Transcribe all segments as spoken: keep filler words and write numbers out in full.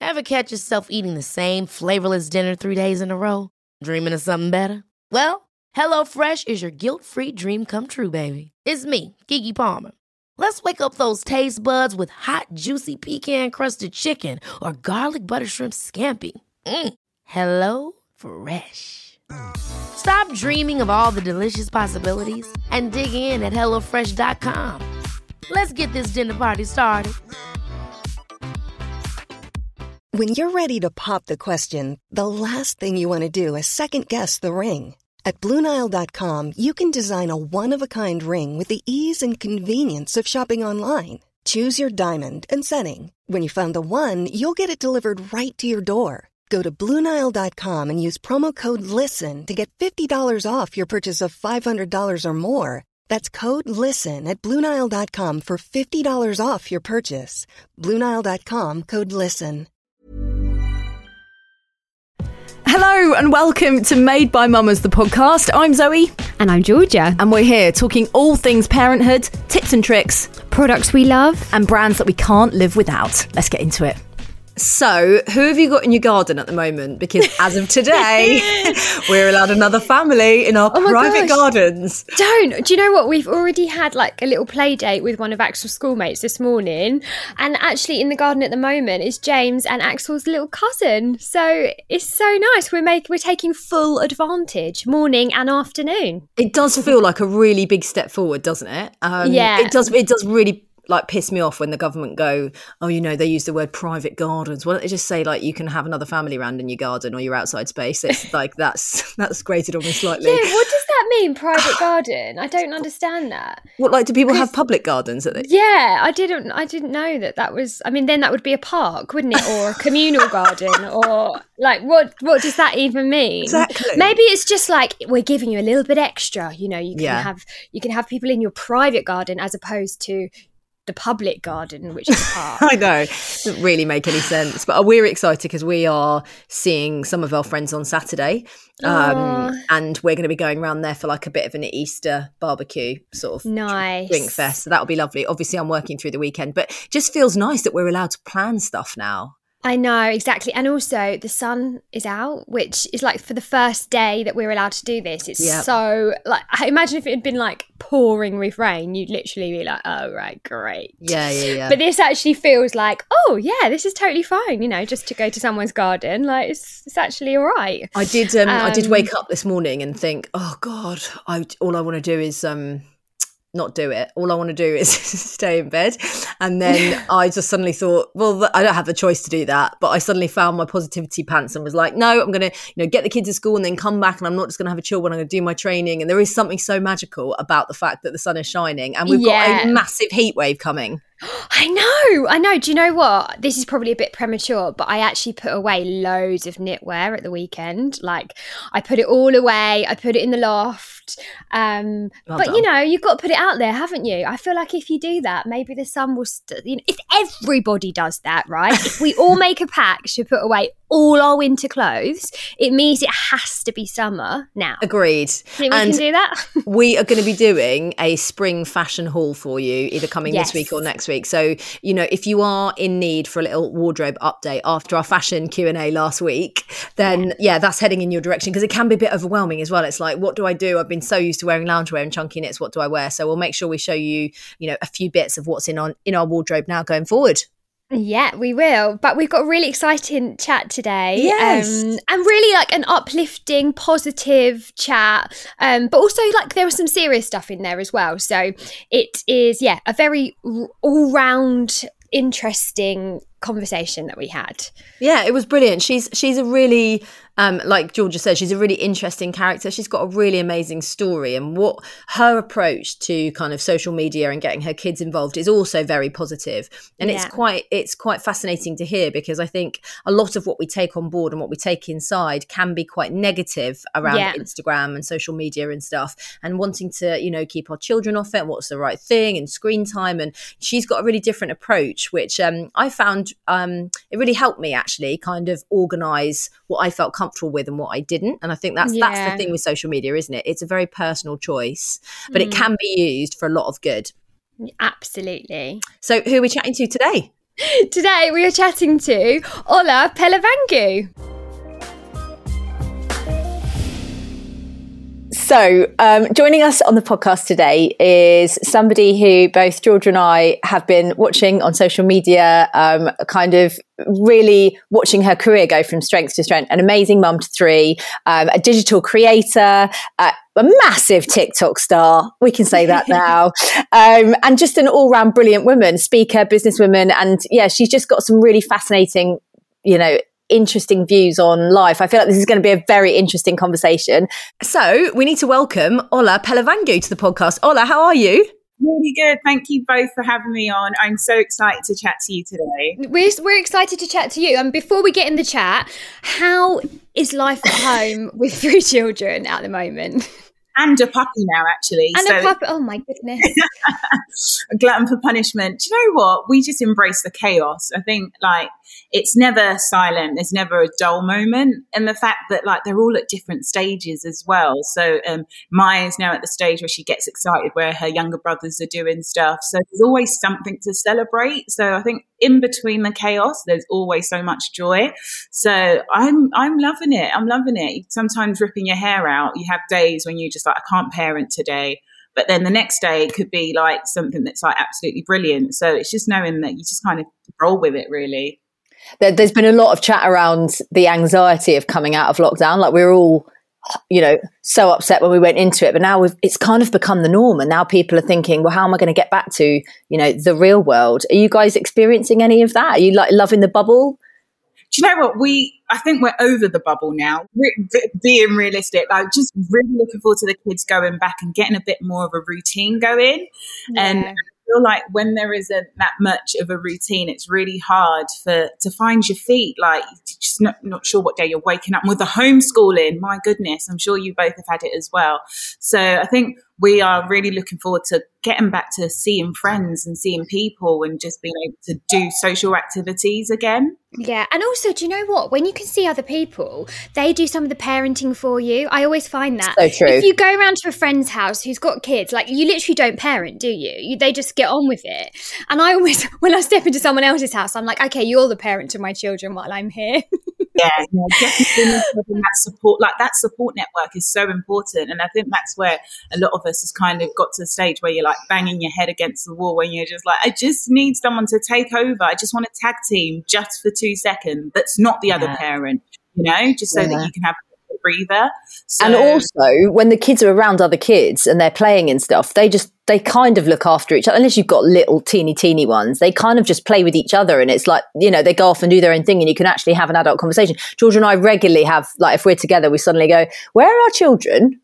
Ever catch yourself eating the same flavorless dinner three days in a row? Dreaming of something better? Well, HelloFresh is your guilt-free dream come true, baby. It's me, Keke Palmer. Let's wake up those taste buds with hot, juicy pecan-crusted chicken or garlic butter shrimp scampi. Mm. Hello Fresh. Stop dreaming of all the delicious possibilities and dig in at hello fresh dot com. Let's get this dinner party started. When you're ready to pop the question, the last thing you want to do is second-guess the ring. At Blue Nile dot com, you can design a one-of-a-kind ring with the ease and convenience of shopping online. Choose your diamond and setting. When you find the one, you'll get it delivered right to your door. Go to Blue Nile dot com and use promo code LISTEN to get fifty dollars off your purchase of five hundred dollars or more. That's code LISTEN at Blue Nile dot com for fifty dollars off your purchase. Blue Nile dot com, code LISTEN. Hello and welcome to Made by Mamas, the podcast. I'm Zoe. And I'm Georgia. And we're here talking all things parenthood, tips and tricks, products we love, and brands that we can't live without. Let's get into it. So, who have you got in your garden at the moment? Because as of today, we're allowed another family in our oh private gosh. gardens. Don't. Do you know what? We've already had like a little play date with one of Axel's schoolmates this morning. And actually in the garden at the moment is James and Axel's little cousin. So it's so nice. We're making, we're taking full advantage morning and afternoon. It does feel like a really big step forward, doesn't it? Um, yeah. It does, it does really like piss me off when the government go, oh, you know, they use the word private gardens. Why don't they just say like you can have another family around in your garden or your outside space? It's like that's that's grated on me slightly. Yeah, what does that mean, private garden? I don't understand that. What, like, do people have public gardens? At the- yeah, I didn't. I didn't know that that was. I mean, then that would be a park, wouldn't it, or a communal garden, or like what? What does that even mean? Exactly. Maybe it's just like we're giving you a little bit extra. You know, you can Yeah. have you can have people in your private garden as opposed to the public garden, which is a park. I know, it doesn't really make any sense, but we're excited because we are seeing some of our friends on Saturday, um, and we're going to be going around there for like a bit of an Easter barbecue sort of nice drink fest. So that'll be lovely. Obviously, I'm working through the weekend, but it just feels nice that we're allowed to plan stuff now. I know, exactly. And also the sun is out, which is like for the first day that we're allowed to do this. It's Yep. so like, I imagine if it had been like pouring with rain, you'd literally be like, oh, right, great. Yeah, yeah, yeah. But this actually feels like, oh, yeah, this is totally fine, you know, just to go to someone's garden. Like, it's, it's actually all right. I did, um, I did Um, wake up this morning and think, oh God, I, all I want to do is, um, not do it. All I want to do is stay in bed. And then I just suddenly thought, well, I don't have the choice to do that. But I suddenly found my positivity pants and was like, no, I'm going to, you know, get the kids to school and then come back, and I'm not just going to have a chill when I'm going to do my training. And there is something so magical about the fact that the sun is shining and we've Yeah. got a massive heat wave coming. I know, I know. Do you know what? This is probably a bit premature, but I actually put away loads of knitwear at the weekend. Like, I put it all away. I put it in the loft. Um, Well but done. you know, you've got to put it out there, haven't you? I feel like if you do that, maybe the sun will. St- you know, if everybody does that, right? If we all make a pact to put away all our winter clothes, it means it has to be summer now. Agreed. Think we And can do that? we are going to be doing a spring fashion haul for you, either coming Yes. this week or next week. So, you know, if you are in need for a little wardrobe update after our fashion Q and A last week, then yeah, that's heading in your direction, because it can be a bit overwhelming as well. It's like, what do I do? I've been so used to wearing loungewear and chunky knits. What do I wear? So we'll make sure we show you, you know, a few bits of what's in on in our wardrobe now going forward. Yeah, we will. But we've got a really exciting chat today. Yes. Um, and really like an uplifting, positive chat. Um, but also like there was some serious stuff in there as well. So it is, yeah, a very r- all-round interesting conversation that we had. Yeah, it was brilliant. She's she's a really, um, like Georgia said, she's a really interesting character. She's got a really amazing story, and what her approach to kind of social media and getting her kids involved is also very positive. And it's Yeah. quite it's quite fascinating to hear, because I think a lot of what we take on board and what we take inside can be quite negative around Yeah. Instagram and social media and stuff, and wanting to, you know, keep our children off it and what's the right thing and screen time. And she's got a really different approach, which um, I found um, it really helped me actually kind of organise what I felt comfortable with and what I didn't. And I think that's that's Yeah. the thing with social media, isn't it? It's a very personal choice, but Mm. it can be used for a lot of good. Absolutely. So who are we chatting to today? Today we are chatting to Ola Pelavangu. So, um, joining us on the podcast today is somebody who both Georgia and I have been watching on social media, um, kind of really watching her career go from strength to strength. An amazing mum to three, um, a digital creator, uh, a massive TikTok star. We can say that now. um, and just an all-round brilliant woman, speaker, businesswoman. And yeah, she's just got some really fascinating, you know, interesting views on life. I feel like this is going to be a very interesting conversation. So we need to welcome Ola Pelavangu to the podcast. Ola, how are you? Really good. Thank you both for having me on. I'm so excited to chat to you today. We're, we're excited to chat to you. And before we get in the chat, how is life at home with three children at the moment? And a puppy now, actually. And so, a puppy. Oh, my goodness. A glutton for punishment. Do you know what? We just embrace the chaos. I think, like, it's never silent. There's never a dull moment. And the fact that, like, they're all at different stages as well. So um, Maya's now at the stage where she gets excited where her younger brothers are doing stuff. So there's always something to celebrate. So I think in between the chaos, there's always so much joy. So I'm I'm loving it. I'm loving it. Sometimes ripping your hair out. You have days when you just like, I can't parent today. But then the next day it could be like something that's like absolutely brilliant. So it's just knowing that you just kind of roll with it, really. There, there's been a lot of chat around the anxiety of coming out of lockdown. Like we're all, you know, so upset when we went into it, but now we've, it's kind of become the norm. And now people are thinking, well, how am I going to get back to, you know, the real world? Are you guys experiencing any of that? Are you like loving the bubble? Do you know what? We, I think we're over the bubble now. Re- being realistic, like just really looking forward to the kids going back and getting a bit more of a routine going. Yeah. And I feel like when there isn't that much of a routine, it's really hard for to find your feet. Like just not, not sure what day you're waking up. And with the homeschooling, my goodness, I'm sure you both have had it as well. So I think we are really looking forward to getting back to seeing friends and seeing people and just being able to do social activities again. Yeah. And also, do you know what? When you can see other people, they do some of the parenting for you. I always find that. So true. If you go around to a friend's house who's got kids, like you literally don't parent, do you? you? They just get on with it. And I always, when I step into someone else's house, I'm like, okay, you're the parent to my children while I'm here. Yeah, yeah, definitely having that support, like that support network is so important. And I think that's where a lot of us has kind of got to the stage where you're like banging your head against the wall when you're just like, I just need someone to take over. I just want a tag team just for two seconds. That's not the other yeah. parent, you know, just so yeah. that you can have a breather. So, and also when the kids are around other kids and they're playing and stuff, they just, they kind of look after each other. Unless you've got little teeny, teeny ones, they kind of just play with each other. And it's like, you know, they go off and do their own thing and you can actually have an adult conversation. Georgia and I regularly have, like, if we're together, we suddenly go, where are our children?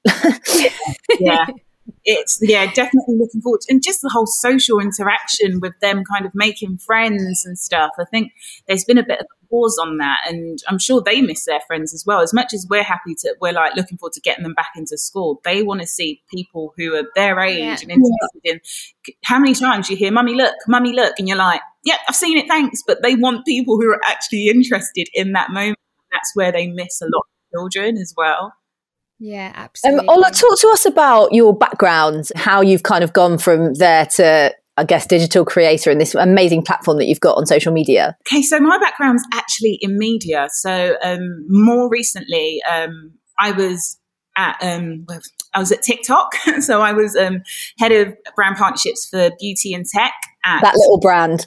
yeah. It's, yeah, definitely looking forward to, and just the whole social interaction with them kind of making friends and stuff. I think there's been a bit of a pause on that, and I'm sure they miss their friends as well. As much as we're happy to, we're like looking forward to getting them back into school, they want to see people who are their age yeah. and interested in. How many times you hear, mummy, look, mummy, look, and you're like, yeah, I've seen it, thanks. But they want people who are actually interested in that moment. That's where they miss a lot of children as well. Yeah, absolutely. Um, Ola, talk to us about your background, how you've kind of gone from there to, I guess, digital creator and this amazing platform that you've got on social media. Okay, so my background's actually in media. So um, more recently, um, I was at um, I was at TikTok. So I was um, head of brand partnerships for beauty and tech at that little brand.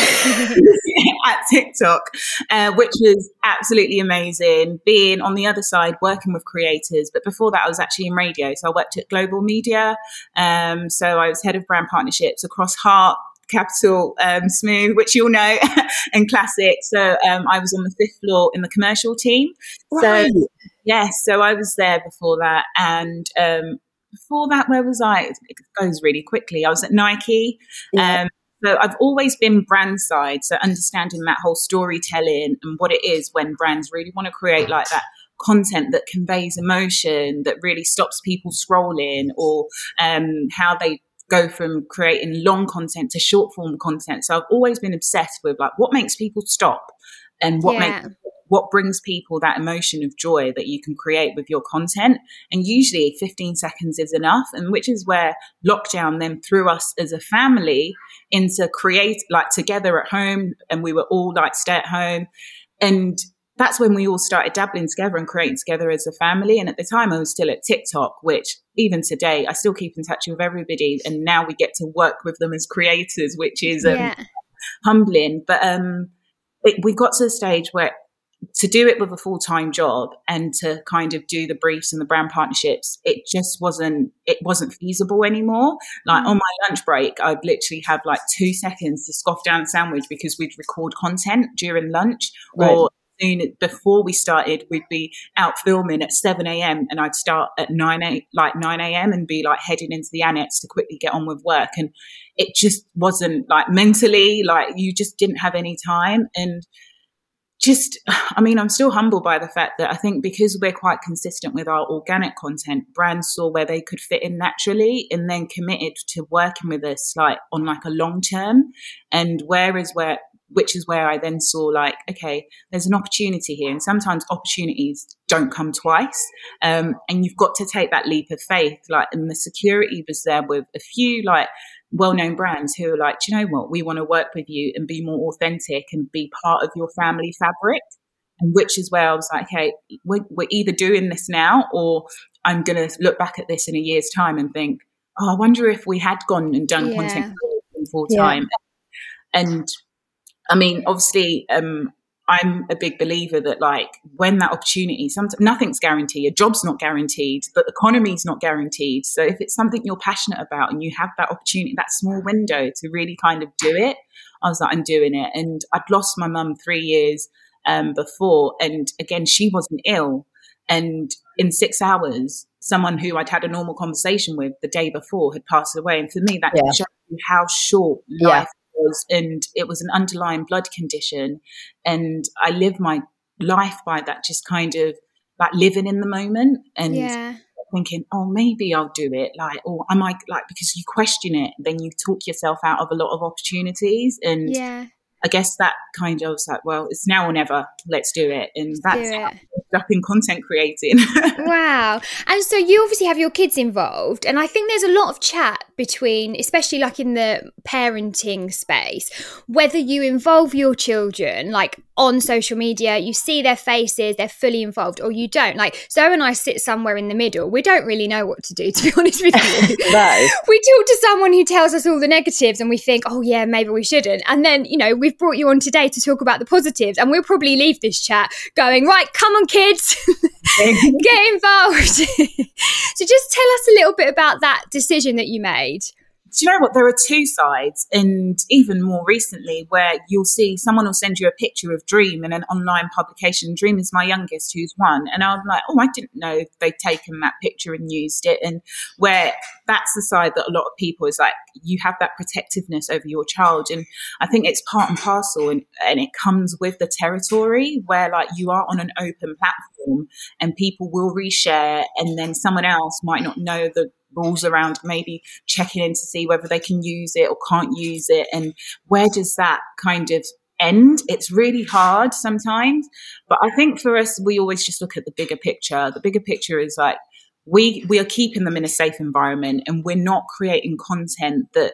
at TikTok, uh, which was absolutely amazing, being on the other side working with creators. But before that I was actually in radio, so I worked at Global Media, um, so I was head of brand partnerships across Heart, Capital, um, Smooth, which you'll know, and Classic. So um, I was on the fifth floor in the commercial team. Right. So yes, so I was there before that. And um, before that, where was I? It goes really quickly. I was at Nike. Yeah. Um, So I've always been brand side, so understanding that whole storytelling and what it is when brands really want to create like that content that conveys emotion, that really stops people scrolling, or um, how they go from creating long content to short form content. So I've always been obsessed with like what makes people stop and what yeah. makes what brings people that emotion of joy that you can create with your content. And usually fifteen seconds is enough. And which is where lockdown then threw us as a family into create, like together at home. And we were all like stay at home. And that's when we all started dabbling together and creating together as a family. And at the time I was still at TikTok, which even today I still keep in touch with everybody. And now we get to work with them as creators, which is um, yeah. humbling. But um, it, we got to the stage where to do it with a full-time job and to kind of do the briefs and the brand partnerships, it just wasn't, it wasn't feasible anymore. Like mm. on my lunch break, I'd literally have like two seconds to scoff down a sandwich because we'd record content during lunch right. or soon before we started, we'd be out filming at seven a.m. and I'd start at nine a, like nine a.m. and be like heading into the annex to quickly get on with work. And it just wasn't like mentally, like you just didn't have any time. And just, I mean, I'm still humbled by the fact that I think because we're quite consistent with our organic content, brands saw where they could fit in naturally and then committed to working with us like on like a long term. And whereas where, which is where I then saw like, okay, there's an opportunity here. And sometimes opportunities don't come twice. Um, and you've got to take that leap of faith. Like, and the security was there with a few like well-known brands who are like, do you know what? We want to work with you and be more authentic and be part of your family fabric. And which is where I was like, okay, we're, we're either doing this now or I'm going to look back at this in a year's time and think, oh, I wonder if we had gone and done yeah. content full time. Yeah. And I mean, obviously, um, I'm a big believer that like when that opportunity, sometimes nothing's guaranteed, a job's not guaranteed, the economy's not guaranteed. So if it's something you're passionate about and you have that opportunity, that small window to really kind of do it, I was like, I'm doing it. And I'd lost my mum three years um, before. And again, she wasn't ill. And in six hours, someone who I'd had a normal conversation with the day before had passed away. And for me, that yeah. showed you how short yeah. life was. And it was an underlying blood condition. And I live my life by that, just kind of like living in the moment and yeah. thinking, oh, maybe I'll do it. Like, or am I like, because you question it, then you talk yourself out of a lot of opportunities. And yeah. I guess that kind of was like, well, it's now or never. Let's do it. And Let's that's how I ended up in content creating. Wow. And so you obviously have your kids involved. And I think there's a lot of chat between, especially like in the parenting space, whether you involve your children like on social media, you see their faces, they're fully involved, or you don't. Like Zoe and I sit somewhere in the middle. We don't really know what to do, to be honest with you. No. We talk to someone who tells us all the negatives and we think, oh yeah, maybe we shouldn't. And then, you know, we've brought you on today to talk about the positives, and we'll probably leave this chat going, right, come on kids, get involved. So just tell us a little bit about that decision that you made. Do you know what? There are two sides, and even more recently, where you'll see someone will send you a picture of Dream in an online publication. Dream is my youngest, who's one. And I'm like, oh, I didn't know they'd taken that picture and used it. And where that's the side that a lot of people is like, you have that protectiveness over your child. And I think it's part and parcel, and, and it comes with the territory where like you are on an open platform and people will reshare, and then someone else might not know the rules around maybe checking in to see whether they can use it or can't use it. And where does that kind of end? It's really hard sometimes. But I think for us, we always just look at the bigger picture. The bigger picture is like, we we are keeping them in a safe environment, and we're not creating content that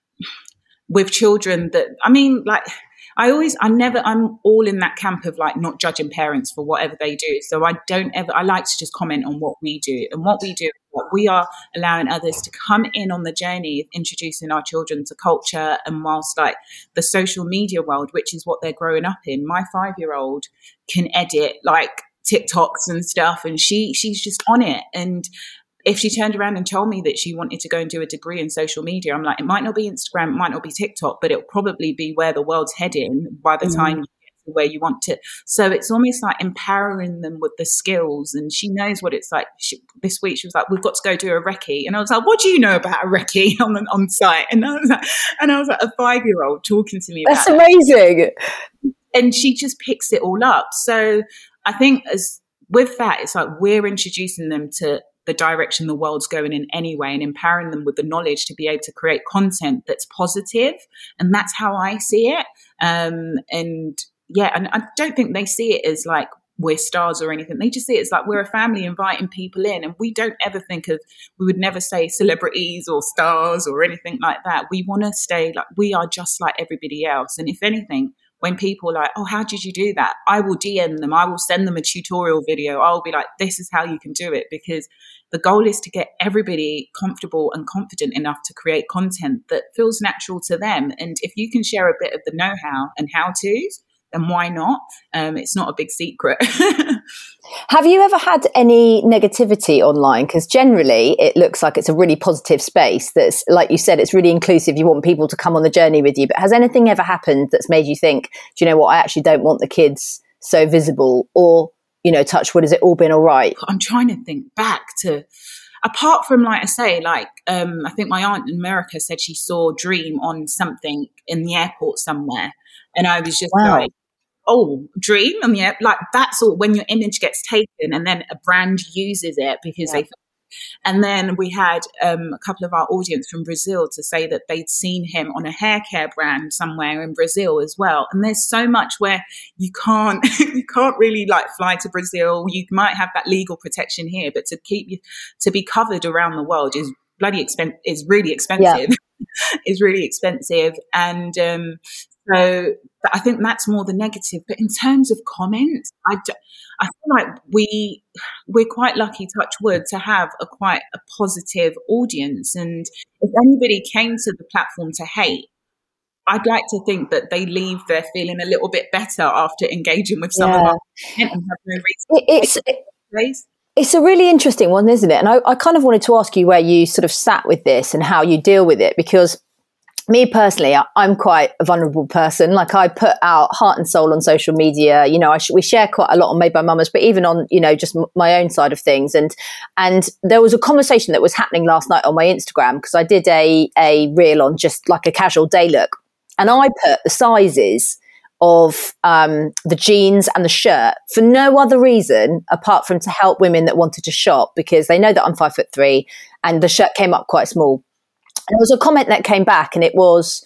with children that, I mean, like, I always, I never, I'm all in that camp of like not judging parents for whatever they do. So I don't ever, I like to just comment on what we do, and what we do, what we are allowing others to come in on the journey of introducing our children to culture. And whilst like the social media world, which is what they're growing up in, my five-year-old can edit like TikToks and stuff, and she, she's just on it. And if she turned around and told me that she wanted to go and do a degree in social media, I'm like, it might not be Instagram, it might not be TikTok, but it'll probably be where the world's heading by the mm-hmm. time you get to where you want to. So it's almost like empowering them with the skills. And she knows what it's like. She, this week she was like, we've got to go do a recce. And I was like, what do you know about a recce on on site? And I was like, and I was like a five-year-old talking to me about That's amazing. It. And she just picks it all up. So I think as with that, it's like we're introducing them to the direction the world's going in anyway, and empowering them with the knowledge to be able to create content that's positive. And that's how I see it. Um, and yeah, and I don't think they see it as like we're stars or anything. They just see it as like we're a family inviting people in, and we don't ever think of, we would never say celebrities or stars or anything like that. We want to stay like we are just like everybody else. And if anything, when people are like, oh, how did you do that? I will D M them. I will send them a tutorial video. I'll be like, this is how you can do it, because the goal is to get everybody comfortable and confident enough to create content that feels natural to them. And if you can share a bit of the know-how and how-tos, then why not? Um, it's not a big secret. Have you ever had any negativity online? Because generally it looks like it's a really positive space that's, like you said, it's really inclusive. You want people to come on the journey with you. But has anything ever happened that's made you think, do you know what, I actually don't want the kids so visible? Or, you know, touch wood, has it all been all right? I'm trying to think back to, apart from, like I say, like um, I think my aunt in America said she saw Dream on something in the airport somewhere. And I was just wow. like, oh, Dream? And yeah, like that's all when your image gets taken and then a brand uses it because yeah. they. And then we had um, a couple of our audience from Brazil to say that they'd seen him on a hair care brand somewhere in Brazil as well. And there's so much where you can't, you can't really like fly to Brazil. You might have that legal protection here, but to keep you, to be covered around the world is bloody expensive, is really expensive. Yeah. is really expensive. And um, so I think that's more the negative. But in terms of comments, I, do, I feel like we, we're quite lucky, touch wood, to have a quite a positive audience. And if anybody came to the platform to hate, I'd like to think that they leave there feeling a little bit better after engaging with some yeah. of our content and have no reason it's, to take place. It's a really interesting one, isn't it? And I, I kind of wanted to ask you where you sort of sat with this and how you deal with it, because me personally, I, I'm quite a vulnerable person. Like I put out heart and soul on social media. You know, I sh- we share quite a lot on Made by Mamas, but even on, you know, just m- my own side of things. And and there was a conversation that was happening last night on my Instagram, because I did a a reel on just like a casual day look, and I put the sizes of um, the jeans and the shirt for no other reason apart from to help women that wanted to shop, because they know that I'm five foot three and the shirt came up quite small. And there was a comment that came back, and it was,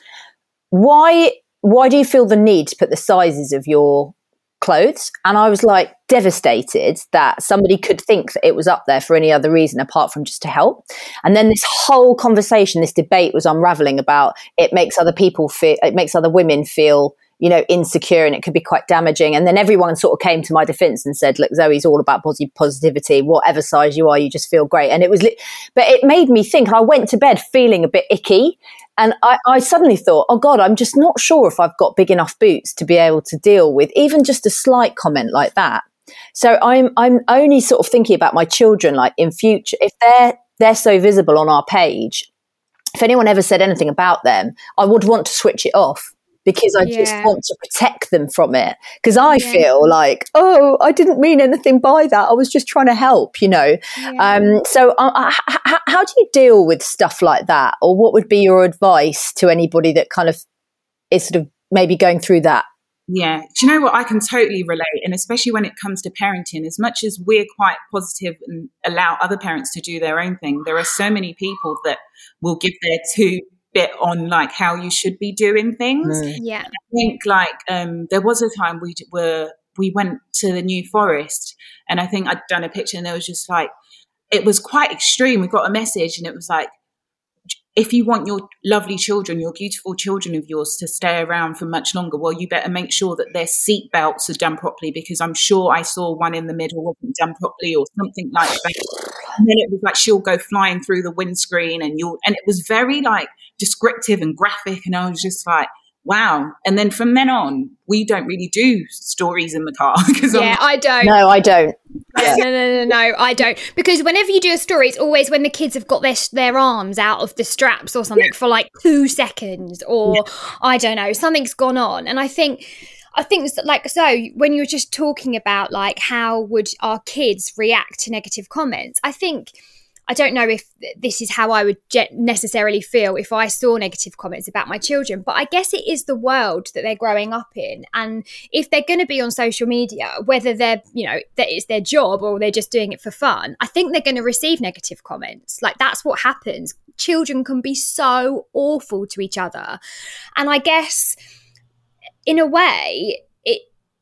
why, why do you feel the need to put the sizes of your clothes? And I was like devastated that somebody could think that it was up there for any other reason apart from just to help. And then this whole conversation, this debate was unraveling about it makes other people feel, it makes other women feel, you know, insecure, and it could be quite damaging. And then everyone sort of came to my defense and said, look, Zoe's all about positivity. Whatever size you are, you just feel great. And it was, li- but it made me think, and I went to bed feeling a bit icky. And I, I suddenly thought, oh God, I'm just not sure if I've got big enough boots to be able to deal with even just a slight comment like that. So I'm, I'm only sort of thinking about my children, like in future, if they're, they're so visible on our page, if anyone ever said anything about them, I would want to switch it off, because I yeah. just want to protect them from it. Because I yeah. feel like, oh, I didn't mean anything by that. I was just trying to help, you know. Yeah. Um, so uh, h- h- how do you deal with stuff like that? Or what would be your advice to anybody that kind of is sort of maybe going through that? Yeah. Do you know what? I can totally relate. And especially when it comes to parenting, as much as we're quite positive and allow other parents to do their own thing, there are so many people that will give their two bit on like how you should be doing things. Mm. Yeah. I think like um there was a time we were we went to the New Forest, and I think I'd done a picture, and it was just like, it was quite extreme. We got a message, and it was like, if you want your lovely children, your beautiful children of yours to stay around for much longer, well, you better make sure that their seat belts are done properly, because I'm sure I saw one in the middle wasn't done properly or something like that. And then it was like, she'll go flying through the windscreen, and you'll, and it was very like descriptive and graphic. And I was just like, wow. And then from then on, we don't really do stories in the car. Yeah, I don't. No, I don't. Yeah. No, no, no, no, I don't. Because whenever you do a story, it's always when the kids have got their their arms out of the straps or something yeah. for like two seconds, or yeah. I don't know, something's gone on. And I think, I think like, so when you were just talking about like how would our kids react to negative comments, I think, I don't know if this is how I would necessarily feel if I saw negative comments about my children, but I guess it is the world that they're growing up in. And if they're going to be on social media, whether they're, you know, that it's their job or they're just doing it for fun, I think they're going to receive negative comments. Like, that's what happens. Children can be so awful to each other. And I guess in a way, it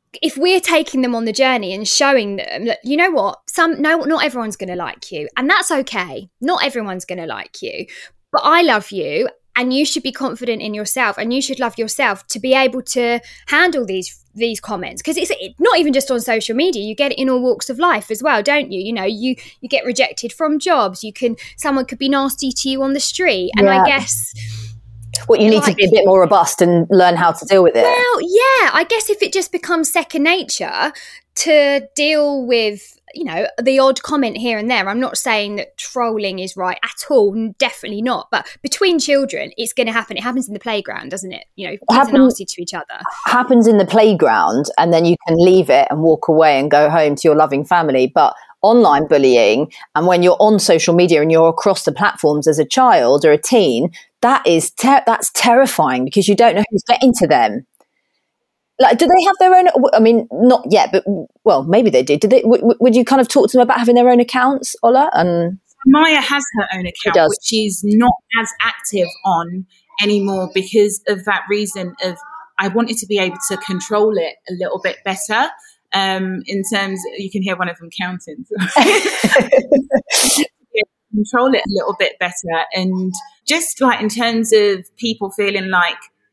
if we're taking them on the journey and showing them that, you know what, some no, not everyone's going to like you, and that's okay. Not everyone's going to like you, but I love you, and you should be confident in yourself, and you should love yourself to be able to handle these these comments, because it's it, not even just on social media. You get it in all walks of life as well, don't you? You know, you you get rejected from jobs. You can someone could be nasty to you on the street, and yeah. I guess. Well, you need like, to be a bit more robust and learn how to deal with it. Well, yeah, I guess if it just becomes second nature to deal with, you know, the odd comment here and there. I'm not saying that trolling is right at all, definitely not. But between children, it's going to happen. It happens in the playground, doesn't it? You know, kids happens, are nasty to each other. Happens in the playground, and then you can leave it and walk away and go home to your loving family. But online bullying, and when you're on social media and you're across the platforms as a child or a teen, that is ter- that's terrifying, because you don't know who's getting to them. Like, do they have their own? I mean, not yet, but well, maybe they did. Did they? W- would you kind of talk to them about having their own accounts, Ola? And Maya has her own account, which she's not as active on anymore because of that reason. Of I wanted to be able to control it a little bit better. Um, in terms, you can hear one of them counting. Control it a little bit better, and just like in terms of people feeling like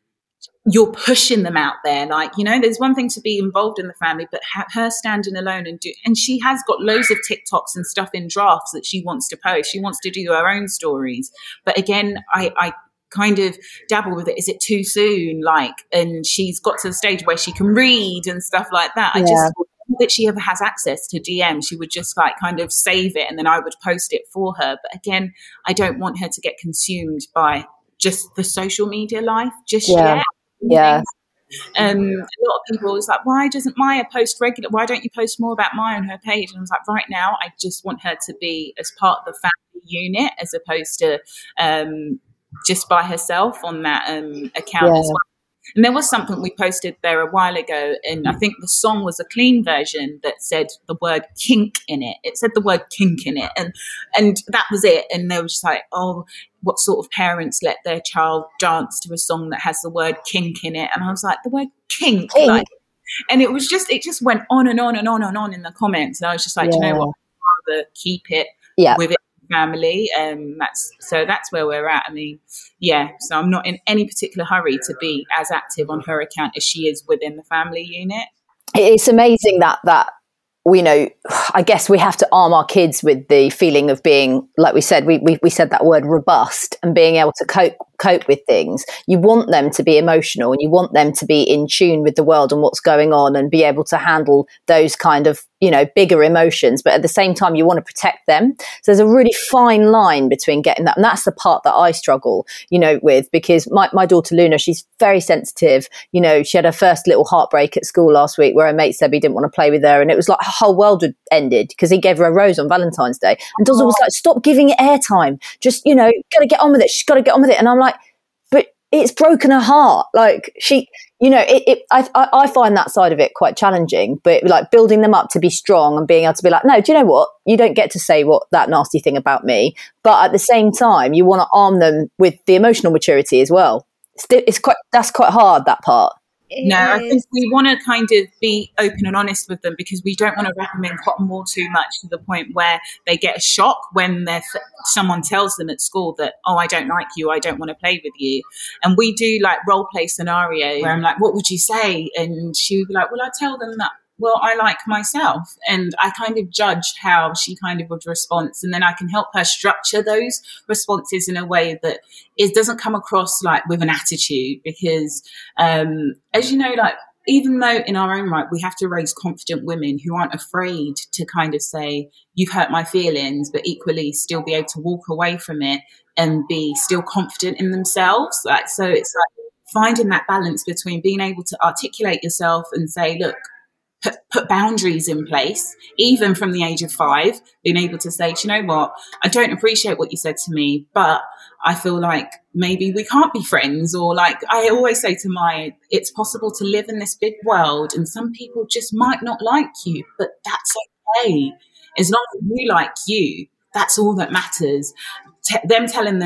you're pushing them out there, like, you know, there's one thing to be involved in the family, but ha- her standing alone and do, and she has got loads of TikToks and stuff in drafts that she wants to post. She wants to do her own stories, but again, I, I kind of dabble with it. Is it too soon? Like, and she's got to the stage where she can read and stuff like that. I yeah. just that she ever has access to D M, she would just like kind of save it and then I would post it for her. But again, I don't want her to get consumed by just the social media life just yeah. yet. Yeah. Um, a lot of people was like, why doesn't Maya post regular? Why don't you post more about Maya on her page? And I was like, right now, I just want her to be as part of the family unit as opposed to um, just by herself on that um, account yeah. as well. And there was something we posted there a while ago, and I think the song was a clean version that said the word kink in it. It said the word kink in it, and and that was it. And they were just like, oh, what sort of parents let their child dance to a song that has the word kink in it? And I was like, the word kink, kink. Like, and it was just, it just went on and on and on and on in the comments. And I was just like, yeah. you know what, I'd rather keep it yeah. with it. Family, um that's so that's where we're at. I mean, yeah, so I'm not in any particular hurry to be as active on her account as she is within the family unit. It's amazing that that we know, I guess we have to arm our kids with the feeling of being, like we said, we we, we said that word robust, and being able to cope cope with things. You want them to be emotional, and you want them to be in tune with the world and what's going on, and be able to handle those kind of, you know, bigger emotions. But at the same time, you want to protect them. So there's a really fine line between getting that. And that's the part that I struggle, you know, with, because my, my daughter Luna, she's very sensitive. You know, she had her first little heartbreak at school last week where her mate said he didn't want to play with her. And it was like her whole world had ended because he gave her a rose on Valentine's Day. And Dozzle was like, stop giving it airtime. Just, you know, got to get on with it. She's got to get on with it. And I'm like, but it's broken her heart. Like she, you know, it, it I, I find that side of it quite challenging, but like building them up to be strong and being able to be like, no, do you know what? You don't get to say what that nasty thing about me. But at the same time, you want to arm them with the emotional maturity as well. It's, it's quite, that's quite hard, that part. No, I think we want to kind of be open and honest with them, because we don't want to wrap them in cotton wool too much to the point where they get a shock when they're, someone tells them at school that, oh, I don't like you, I don't want to play with you. And we do like role play scenarios where I'm like, what would you say? And she would be like, well, I tell them that, well, I like myself. And I kind of judge how she kind of would respond. And then I can help her structure those responses in a way that it doesn't come across like with an attitude. Because, um, as you know, like, even though in our own right, we have to raise confident women who aren't afraid to kind of say, you've hurt my feelings, but equally still be able to walk away from it and be still confident in themselves. Like, so it's like finding that balance between being able to articulate yourself and say, look, Put, put boundaries in place, even from the age of five, being able to say, do you know what, I don't appreciate what you said to me, but I feel like maybe we can't be friends. Or like I always say to my, it's possible to live in this big world and some people just might not like you, but that's okay. As long as you like you, that's all that matters. T- them telling them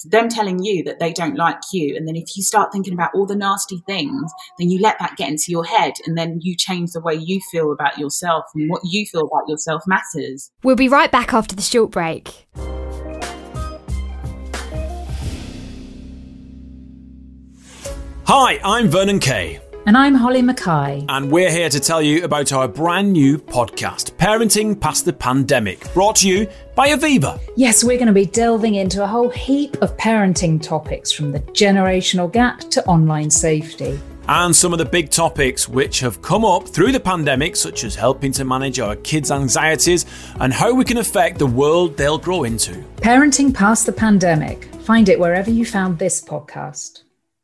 them telling you that they don't like you. And then if you start thinking about all the nasty things, then you let that get into your head, and then you change the way you feel about yourself, and what you feel about yourself matters. We'll be right back after the short break. Hi, I'm Vernon Kay. And I'm Holly Mackay. And we're here to tell you about our brand new podcast, Parenting Past the Pandemic, brought to you by Aviva. Yes, we're going to be delving into a whole heap of parenting topics, from the generational gap to online safety. And some of the big topics which have come up through the pandemic, such as helping to manage our kids' anxieties and how we can affect the world they'll grow into. Parenting Past the Pandemic. Find it wherever you found this podcast.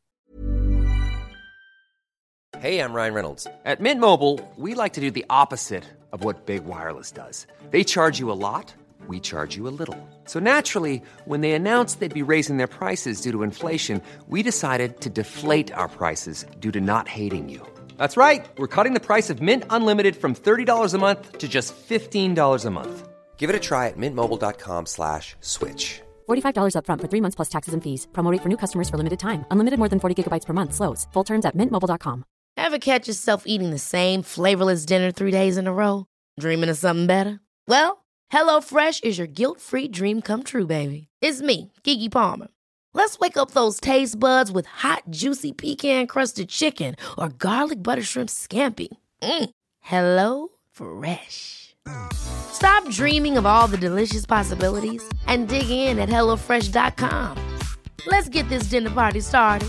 Hey, I'm Ryan Reynolds. At Mint Mobile, we like to do the opposite of what Big Wireless does. They charge you a lot, we charge you a little. So naturally, when they announced they'd be raising their prices due to inflation, we decided to deflate our prices due to not hating you. That's right. We're cutting the price of Mint Unlimited from thirty dollars a month to just fifteen dollars a month. Give it a try at mintmobile.com slash switch. forty-five dollars up front for three months plus taxes and fees. Promo rate for new customers for limited time. Unlimited more than forty gigabytes per month slows. Full terms at mint mobile dot com. Ever catch yourself eating the same flavorless dinner three days in a row? Dreaming of something better? Well, HelloFresh is your guilt-free dream come true, baby. It's me, Keke Palmer. Let's wake up those taste buds with hot, juicy pecan-crusted chicken or garlic butter shrimp scampi. Mm. Hello Fresh. Stop dreaming of all the delicious possibilities and dig in at hello fresh dot com. Let's get this dinner party started.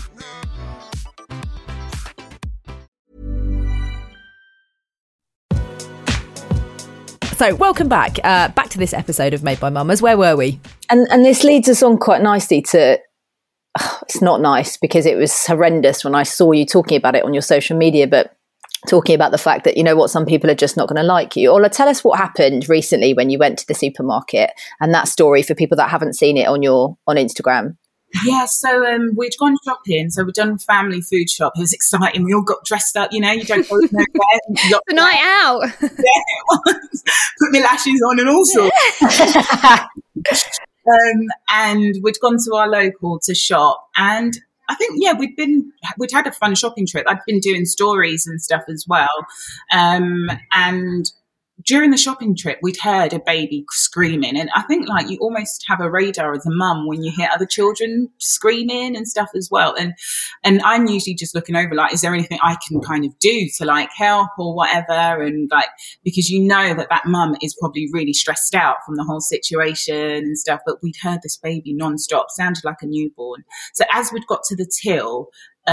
So, welcome back. Uh, back to this episode of Made by Mamas. Where were we? And and this leads us on quite nicely to, oh, it's not nice because it was horrendous when I saw you talking about it on your social media, but talking about the fact that, you know what, some people are just not going to like you. Ola, tell us what happened recently when you went to the supermarket, and that story for people that haven't seen it on your on Instagram. Yeah, so um, we'd gone shopping, so we'd done family food shop. It was exciting. We all got dressed up, you know, you don't go nowhere. The night out. Yeah, it was. Put my lashes on and all sorts. um, and we'd gone to our local to shop, and I think, yeah, we'd been, we'd had a fun shopping trip. I'd been doing stories and stuff as well. Um, and during the shopping trip, we'd heard a baby screaming. And I think, like, you almost have a radar as a mum when you hear other children screaming and stuff as well. And and I'm usually just looking over, like, is there anything I can kind of do to, like, help or whatever? And, like, because you know that that mum is probably really stressed out from the whole situation and stuff. But we'd heard this baby nonstop, sounded like a newborn. So as we'd got to the till,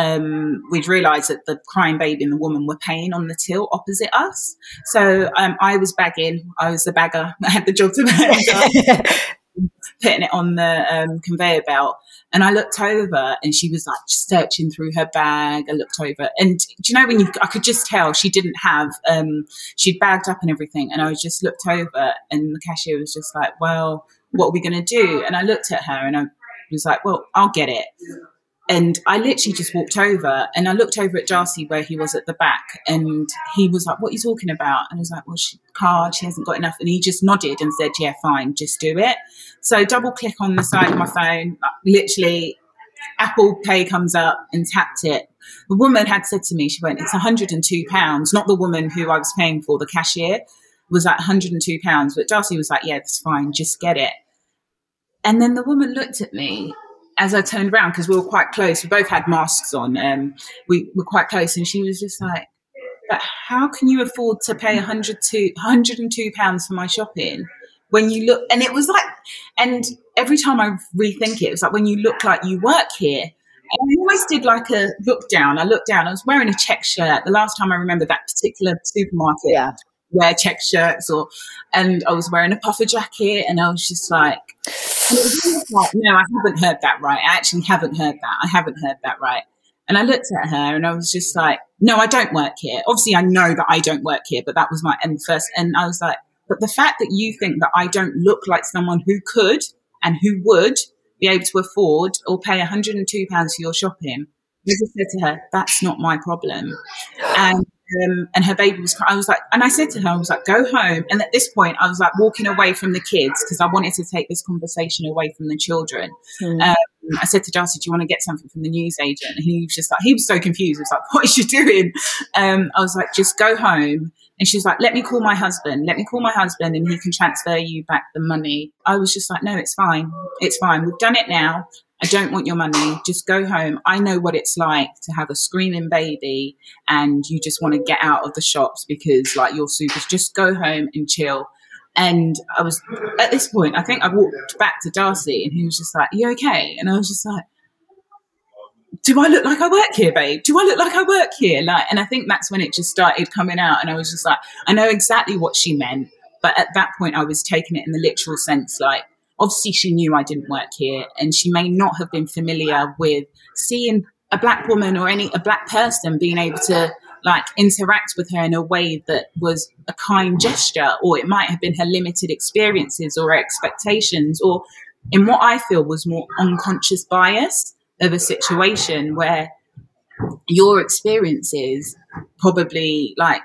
Um, we'd realised that the crying baby and the woman were paying on the till opposite us. So um, I was bagging. I was the bagger. I had the job to bag, putting it on the um, conveyor belt. And I looked over, and she was like searching through her bag. I looked over, and do you know when you? I could just tell she didn't have. Um, she'd bagged up and everything, and I just looked over, and the cashier was just like, "Well, what are we going to do?" And I looked at her, and I was like, "Well, I'll get it." And I literally just walked over, and I looked over at Darcy where he was at the back, and he was like, "What are you talking about?" And I was like, "Well, she card, she hasn't got enough." And he just nodded and said, "Yeah, fine, just do it." So double click on the side of my phone, literally Apple Pay comes up, and tapped it. The woman had said to me, she went, "It's one hundred two pounds, not the woman who I was paying for, the cashier, was like one hundred two pounds. But Darcy was like, "Yeah, that's fine, just get it." And then the woman looked at me as I turned around, because we were quite close. We both had masks on. Um, we were quite close. And she was just like, "But how can you afford to pay one hundred two, one hundred two pounds for my shopping when you look?" And it was like, and every time I rethink it, it was like, when you look like you work here. And I almost did like a look down. I looked down. I was wearing a check shirt. The last time I remember that particular supermarket. Yeah. Wear check shirts, or and I was wearing a puffer jacket, and I was just like, and it was like, no, I haven't heard that right. I actually haven't heard that. I haven't heard that right. And I looked at her, and I was just like, no, I don't work here. Obviously, I know that I don't work here, but that was my and first. And I was like, but the fact that you think that I don't look like someone who could and who would be able to afford or pay one hundred two pounds for your shopping, I just said to her, that's not my problem. And um, and her baby was crying. I was like, and I said to her, I was like, go home. And at this point, I was like walking away from the kids because I wanted to take this conversation away from the children. Mm. Um, I said to Darcy, do you want to get something from the newsagent? And he was just like, he was so confused. He was like, what is she doing? Um, I was like, just go home. And she's like, let me call my husband. Let me call my husband and he can transfer you back the money. I was just like, no, it's fine. It's fine. We've done it now. I don't want your money. Just go home. I know what it's like to have a screaming baby and you just want to get out of the shops because like you're super. Just go home and chill. And I was, at this point, I think I walked back to Darcy and he was just like, are you okay? And I was just like, do I look like I work here, babe? Do I look like I work here? Like, and I think that's when it just started coming out. And I was just like, I know exactly what she meant. But at that point, I was taking it in the literal sense, like, obviously she knew I didn't work here and she may not have been familiar with seeing a black woman or any, a black person being able to like interact with her in a way that was a kind gesture, or it might have been her limited experiences or expectations, or in what I feel was more unconscious bias of a situation where your experiences probably like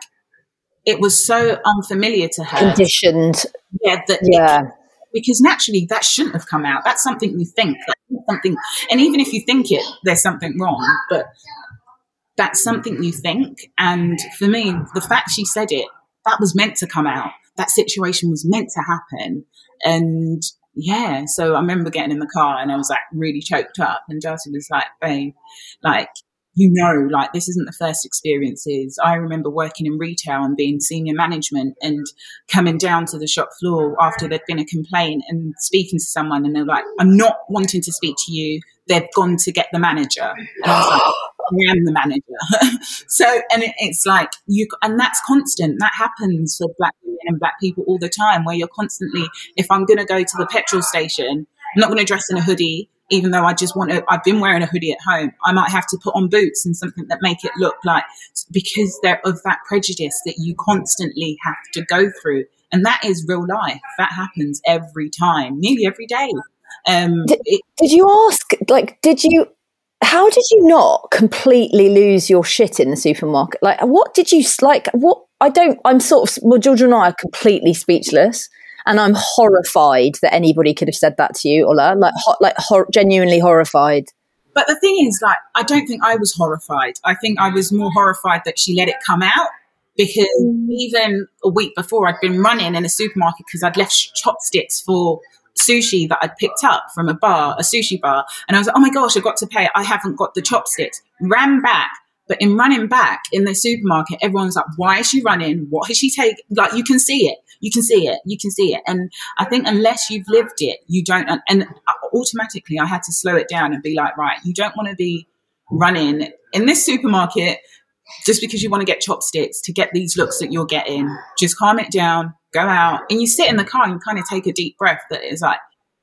it was so unfamiliar to her. Conditioned. Yeah. That yeah. It, because naturally that shouldn't have come out. That's something you think. That's something, and even if you think it, there's something wrong, but that's something you think. And for me, the fact she said it, that was meant to come out. That situation was meant to happen. And yeah, so I remember getting in the car and I was like really choked up and Darcy was like, babe, like, you know, like this isn't the first experiences. I remember working in retail and being senior management and coming down to the shop floor after there'd been a complaint and speaking to someone and they're like, I'm not wanting to speak to you. They've gone to get the manager. And I was like, I am the manager. So, and it, it's like you, and that's constant. That happens for black women and black people all the time where you're constantly, if I'm going to go to the petrol station, I'm not going to dress in a hoodie. Even though I just want to, I've been wearing a hoodie at home, I might have to put on boots and something that make it look like, because they're of that prejudice that you constantly have to go through. And that is real life. That happens every time, nearly every day. Um, did, it, did you ask, like, did you, how did you not completely lose your shit in the supermarket? Like, what did you, like, what, I don't, I'm sort of, well, Georgia and I are completely speechless. And I'm horrified that anybody could have said that to you, Ola. Like, ho- like hor- genuinely horrified. But the thing is, like, I don't think I was horrified. I think I was more horrified that she let it come out because mm. even a week before, I'd been running in a supermarket because I'd left chopsticks for sushi that I'd picked up from a bar, a sushi bar. And I was like, oh my gosh, I got to pay. I haven't got the chopsticks. Ran back. But in running back in the supermarket, everyone's like, why is she running? What has she taken? Like, you can see it. You can see it. You can see it. And I think unless you've lived it, you don't. And automatically I had to slow it down and be like, right, you don't want to be running in this supermarket just because you want to get chopsticks to get these looks that you're getting. Just calm it down, go out. And you sit in the car and you kind of take a deep breath that is like,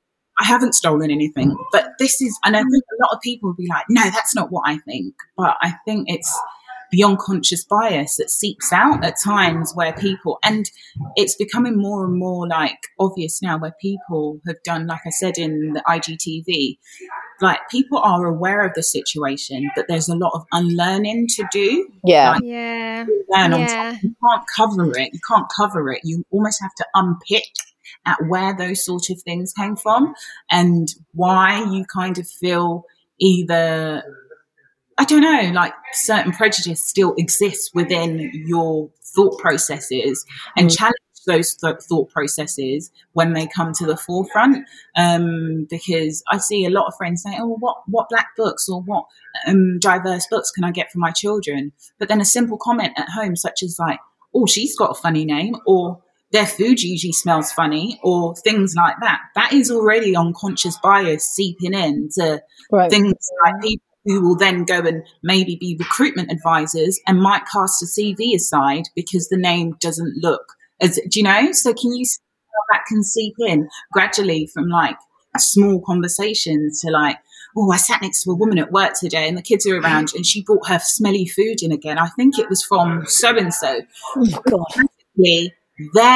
I haven't stolen anything, but this is, and I think a lot of people will be like, no, that's not what I think. But I think it's the unconscious bias that seeps out at times where people, and it's becoming more and more like obvious now where people have done, like I said in the I G T V, like people are aware of the situation, but there's a lot of unlearning to do. Yeah. Like, yeah. Learn yeah. on top. You can't cover it. You can't cover it. You almost have to unpick at where those sort of things came from and why you kind of feel either, I don't know, like certain prejudice still exists within your thought processes and mm. challenge those th- thought processes when they come to the forefront. Um, because I see a lot of friends saying, oh, what, what black books or what um, diverse books can I get for my children? But then a simple comment at home, such as like, oh, she's got a funny name, or their food usually smells funny, or things like that. That is already unconscious bias seeping in to right. things like people who will then go and maybe be recruitment advisors and might cast a C V aside because the name doesn't look as, do you know? So can you see how that can seep in gradually from like a small conversations to like, oh, I sat next to a woman at work today and the kids are around and she brought her smelly food in again. I think it was from so-and-so. Oh, God. Their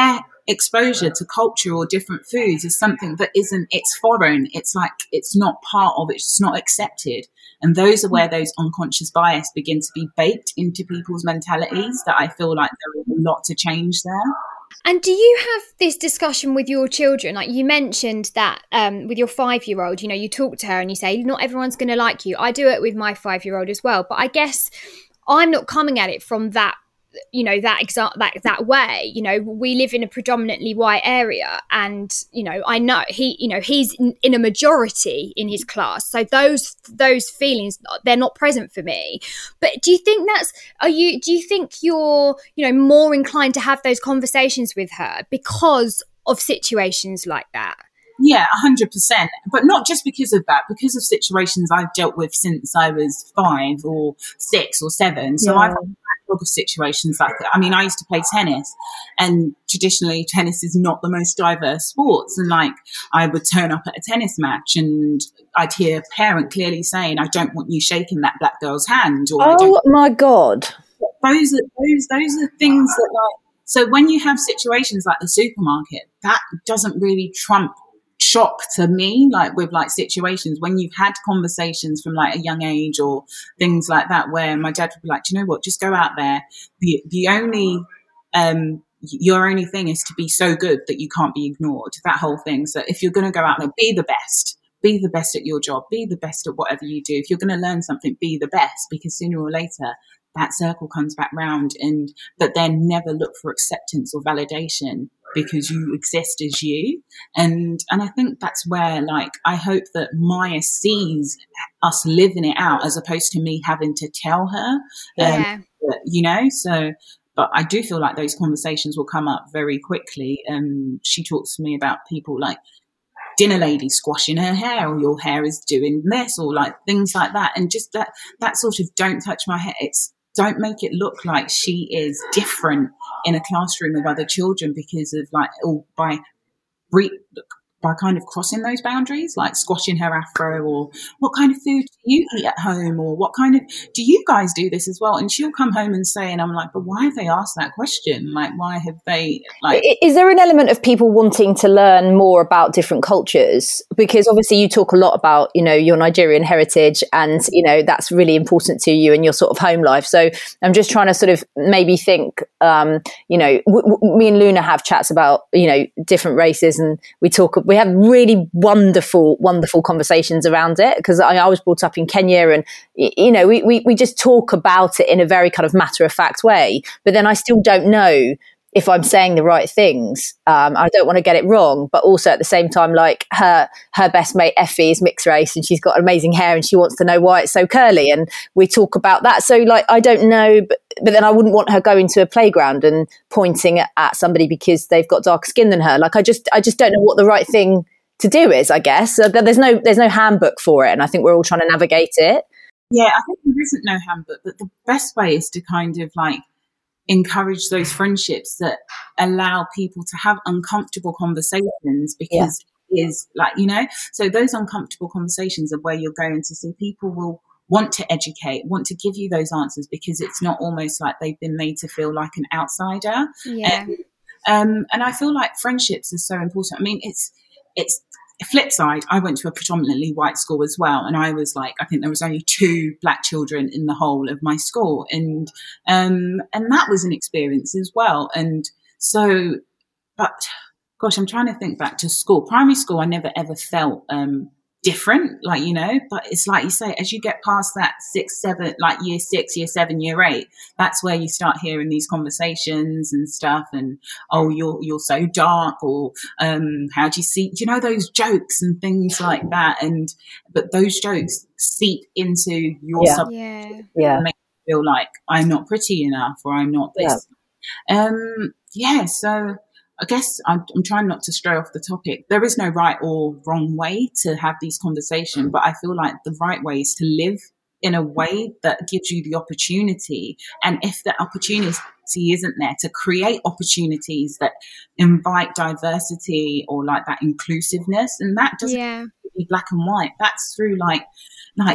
exposure to culture or different foods is something that isn't, it's foreign. It's like, it's not part of it. It's not accepted. And those are where those unconscious bias begin to be baked into people's mentalities, that I feel like there is a lot to change there. And do you have this discussion with your children? Like you mentioned that um, with your five-year-old, you know, you talk to her and you say, not everyone's going to like you. I do it with my five-year-old as well. But I guess I'm not coming at it from that, you know, that exa- that that way. You know, we live in a predominantly white area, and you know, I know he, you know, he's in, in a majority in his class, so those those feelings, they're not present for me. But do you think that's, are you, do you think you're, you know, more inclined to have those conversations with her because of situations like that? Yeah, one hundred percent. But not just because of that, because of situations I've dealt with since I was five or six or seven. So yeah. I've had a lot of situations like that. I mean, I used to play tennis, and traditionally tennis is not the most diverse sports. And like, I would turn up at a tennis match and I'd hear a parent clearly saying, I don't want you shaking that black girl's hand. Or, oh my God. Those are, those, those are things that like, so when you have situations like the supermarket, that doesn't really trump shock to me, like with like situations when you've had conversations from like a young age or things like that, where my dad would be like, do you know what, just go out there. The, the only, um, your only thing is to be so good that you can't be ignored, that whole thing. So if you're going to go out there, be the best, be the best at your job, be the best at whatever you do. If you're going to learn something, be the best, because sooner or later that circle comes back round. And but then never look for acceptance or validation, because you exist as you. And and I think that's where, like, I hope that Maya sees us living it out as opposed to me having to tell her, yeah. um, you know, so. But I do feel like those conversations will come up very quickly. And she talks to me about people like dinner lady squashing her hair, or your hair is doing this, or like things like that. And just that, that sort of don't touch my hair. It's don't make it look like she is different in a classroom of other children because of like, or by re- by kind of crossing those boundaries, like squashing her afro, or what kind of food do you eat at home, or what kind of, do you guys do this as well? And she'll come home and say, and I'm like, but why have they asked that question? Like, why have they, like... Is there an element of people wanting to learn more about different cultures? Because obviously you talk a lot about, you know, your Nigerian heritage, and, you know, that's really important to you in your sort of home life. So I'm just trying to sort of maybe think, um, you know, w- w- me and Luna have chats about, you know, different races, and we talk, we have really wonderful, wonderful conversations around it, because I, I was brought up in Kenya, and, you know, we, we, we just talk about it in a very kind of matter of fact way. But then I still don't know if I'm saying the right things. Um, I don't want to get it wrong, but also at the same time, like her, her best mate Effie is mixed race, and she's got amazing hair, and she wants to know why it's so curly, and we talk about that. So like, I don't know, but, but then I wouldn't want her going to a playground and pointing at, at somebody because they've got darker skin than her. Like, I just, I just don't know what the right thing to do is, I guess. So there's no, there's no handbook for it, and I think we're all trying to navigate it. Yeah, I think there isn't no handbook, but the best way is to kind of like encourage those friendships that allow people to have uncomfortable conversations, because yeah. it is like, you know, so those uncomfortable conversations are where you're going to see people will want to educate, want to give you those answers, because it's not almost like they've been made to feel like an outsider. Yeah. And, um, and I feel like friendships are so important. I mean, it's, it's, flip side, I went to a predominantly white school as well, and I was like, I think there was only two black children in the whole of my school, and um and that was an experience as well. And so, but gosh, I'm trying to think back to school. Primary school, I never ever felt um different, like, you know, but it's like you say, as you get past that six, seven, like year six, year seven, year eight, that's where you start hearing these conversations and stuff. And, oh, you're, you're so dark, or, um, how do you see, do you know, those jokes and things like that? And, but those jokes seep into your yeah. subconscious, yeah. and make you feel like I'm not pretty enough, or I'm not this. Yeah. Um, yeah. So, I guess I'm, I'm trying not to stray off the topic. There is no right or wrong way to have these conversations, but I feel like the right way is to live in a way that gives you the opportunity. And if the opportunity isn't there, to create opportunities that invite diversity, or like that inclusive. And that doesn't yeah. be black and white. That's through like, like, yeah.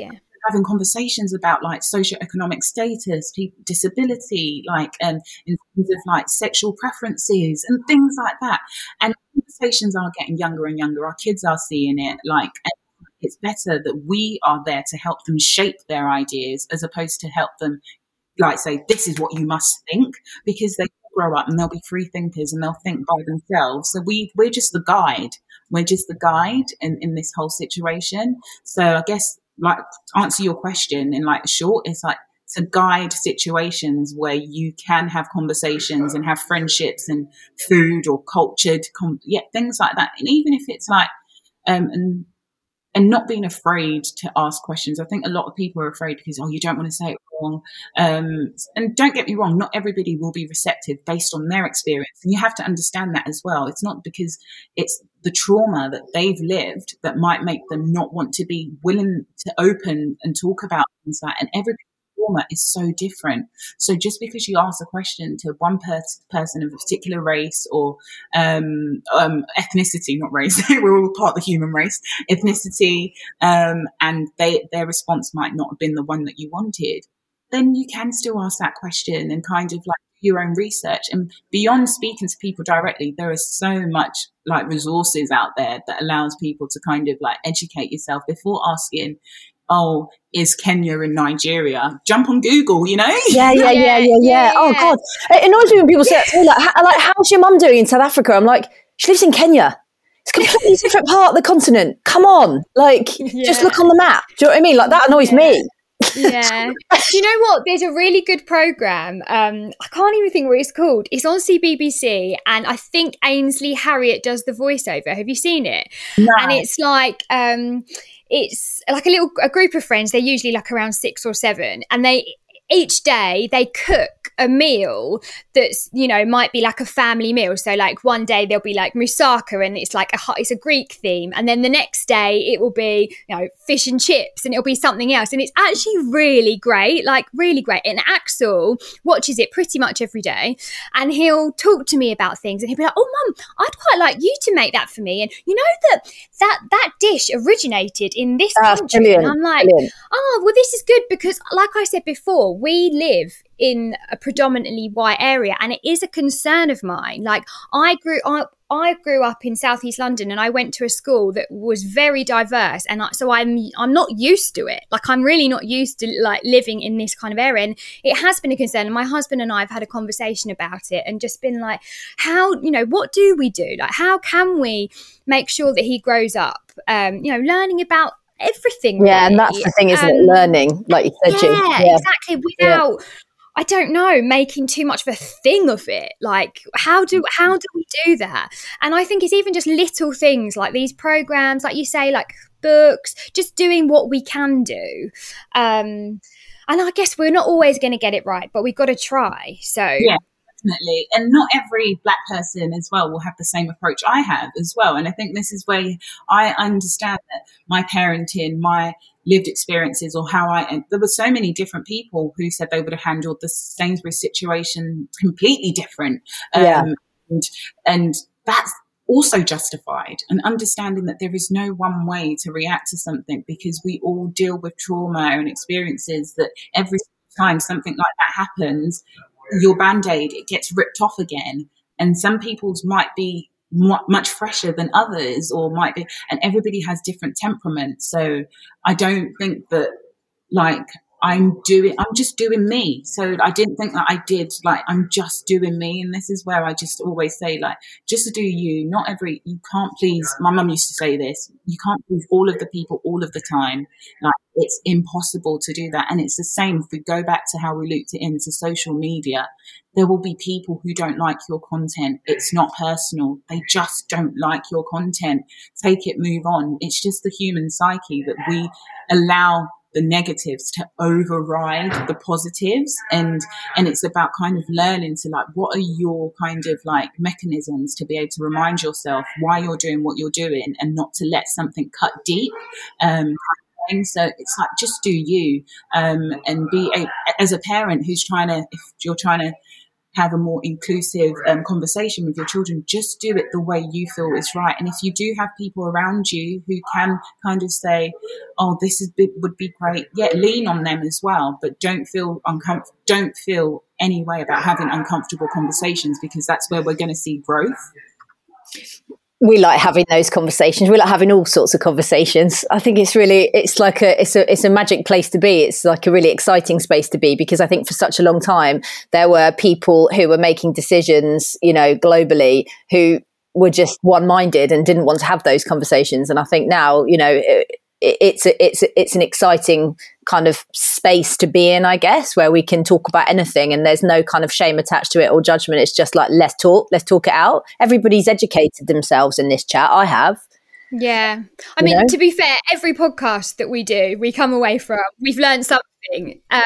having conversations about like socioeconomic status, people, disability, like um, in terms of like sexual preferences and things like that. And conversations are getting younger and younger. Our kids are seeing it. Like, it's better that we are there to help them shape their ideas as opposed to help them like say, this is what you must think, because they grow up and they'll be free thinkers and they'll think by themselves. So we, we're just the guide. We're just the guide in, in this whole situation. So I guess, like, to answer your question in like short, it's like to guide situations where you can have conversations and have friendships and food or cultured, com- yeah, things like that. And even if it's like, um, and, and not being afraid to ask questions. I think a lot of people are afraid because, oh, you don't want to say it wrong. Um, and don't get me wrong, not everybody will be receptive based on their experience. And you have to understand that as well. It's not because it's the trauma that they've lived that might make them not want to be willing to open and talk about things like that. And every trauma is so different. So just because you ask a question to one per- person of a particular race or um, um, ethnicity, not race, we're all part of the human race, ethnicity, um, and they, their response might not have been the one that you wanted, then you can still ask that question and kind of like do your own research. And beyond speaking to people directly, there is so much like resources out there that allows people to kind of like educate yourself before asking, oh, is Kenya in Nigeria? Jump on Google, you know? Yeah, yeah, yeah, yeah, yeah. yeah. Oh, God. It annoys me when people say that to me, like, how, like, how's your mum doing in South Africa? I'm like, she lives in Kenya. It's a completely different part of the continent. Come on. Like, yeah. just look on the map. Do you know what I mean? Like, that annoys yeah. me. Yeah. Do you know what? There's a really good programme. Um, I can't even think what it's called. It's on C B B C and I think Ainsley Harriott does the voiceover. Have you seen it? No. And it's like... Um, it's like a little a group of friends. They're usually like around six or seven, and they each day they cook a meal that's, you know, might be like a family meal. So like one day there'll be like moussaka and it's like a it's a Greek theme, and then the next day it will be, you know, fish and chips, and it'll be something else, and it's actually really great, like really great. And Axel watches it pretty much every day, and he'll talk to me about things, and he'll be like, oh mum, I'd quite like you to make that for me, and you know that that that dish originated in this uh, country. brilliant, and I'm like, brilliant. oh well, this is good, because like I said before, we live in a predominantly white area, and it is a concern of mine. Like I grew I, I grew up in southeast London, and I went to a school that was very diverse, and I, so I'm I'm not used to it. Like I'm really not used to like living in this kind of area, and it has been a concern. And my husband and I have had a conversation about it, and just been like, how, you know, what do we do? Like how can we make sure that he grows up, um, you know, learning about everything. Yeah, really. And that's the thing, isn't um, it? Learning, like you said, yeah, G. Yeah, exactly. Without, yeah. I don't know, making too much of a thing of it. Like, how do how do we do that? And I think it's even just little things like these programs, like you say, like books, just doing what we can do. Um, and I guess we're not always going to get it right, but we've got to try. So yeah. Definitely. And not every Black person as well will have the same approach I have as well. And I think this is where I understand that my parenting, my lived experiences, or how I, and there were so many different people who said they would have handled the Sainsbury's situation completely different. Yeah. Um, and, and that's also justified, and understanding that there is no one way to react to something, because we all deal with trauma and experiences that every time something like that happens, your Band-Aid, it gets ripped off again. And some people's might be m- much fresher than others, or might be, and everybody has different temperaments. So I don't think that like I'm doing, I'm just doing me. So I didn't think that I did, like, I'm just doing me. And this is where I just always say, like, just do you, not every, you can't please, my mum used to say this, you can't please all of the people all of the time. Like, it's impossible to do that. And it's the same if we go back to how we looped it into social media. There will be people who don't like your content. It's not personal. They just don't like your content. Take it, move on. It's just the human psyche that we allow the negatives to override the positives. And, and it's about kind of learning to, like, what are your kind of like mechanisms to be able to remind yourself why you're doing what you're doing, and not to let something cut deep. Um, So it's like, just do you, um, and be a, as a parent who's trying to, if you're trying to have a more inclusive um, conversation with your children, just do it the way you feel is right. And if you do have people around you who can kind of say, oh, this is would be great, yeah, lean on them as well, but don't feel uncomfortable, don't feel any way about having uncomfortable conversations, because that's where we're going to see growth. We like having those conversations. We like having all sorts of conversations. I think it's really, it's like a, it's a, it's a magic place to be. It's like a really exciting space to be, because I think for such a long time, there were people who were making decisions, you know, globally, who were just one-minded and didn't want to have those conversations. And I think now, you know, it, it's a, it's a, it's an exciting kind of space to be in, I guess, where we can talk about anything and there's no kind of shame attached to it or judgment. It's just like, let's talk, let's talk it out. Everybody's educated themselves in this chat. I have. Yeah. I You mean, know? to be fair, every podcast that we do, we come away from, we've learned something. Um,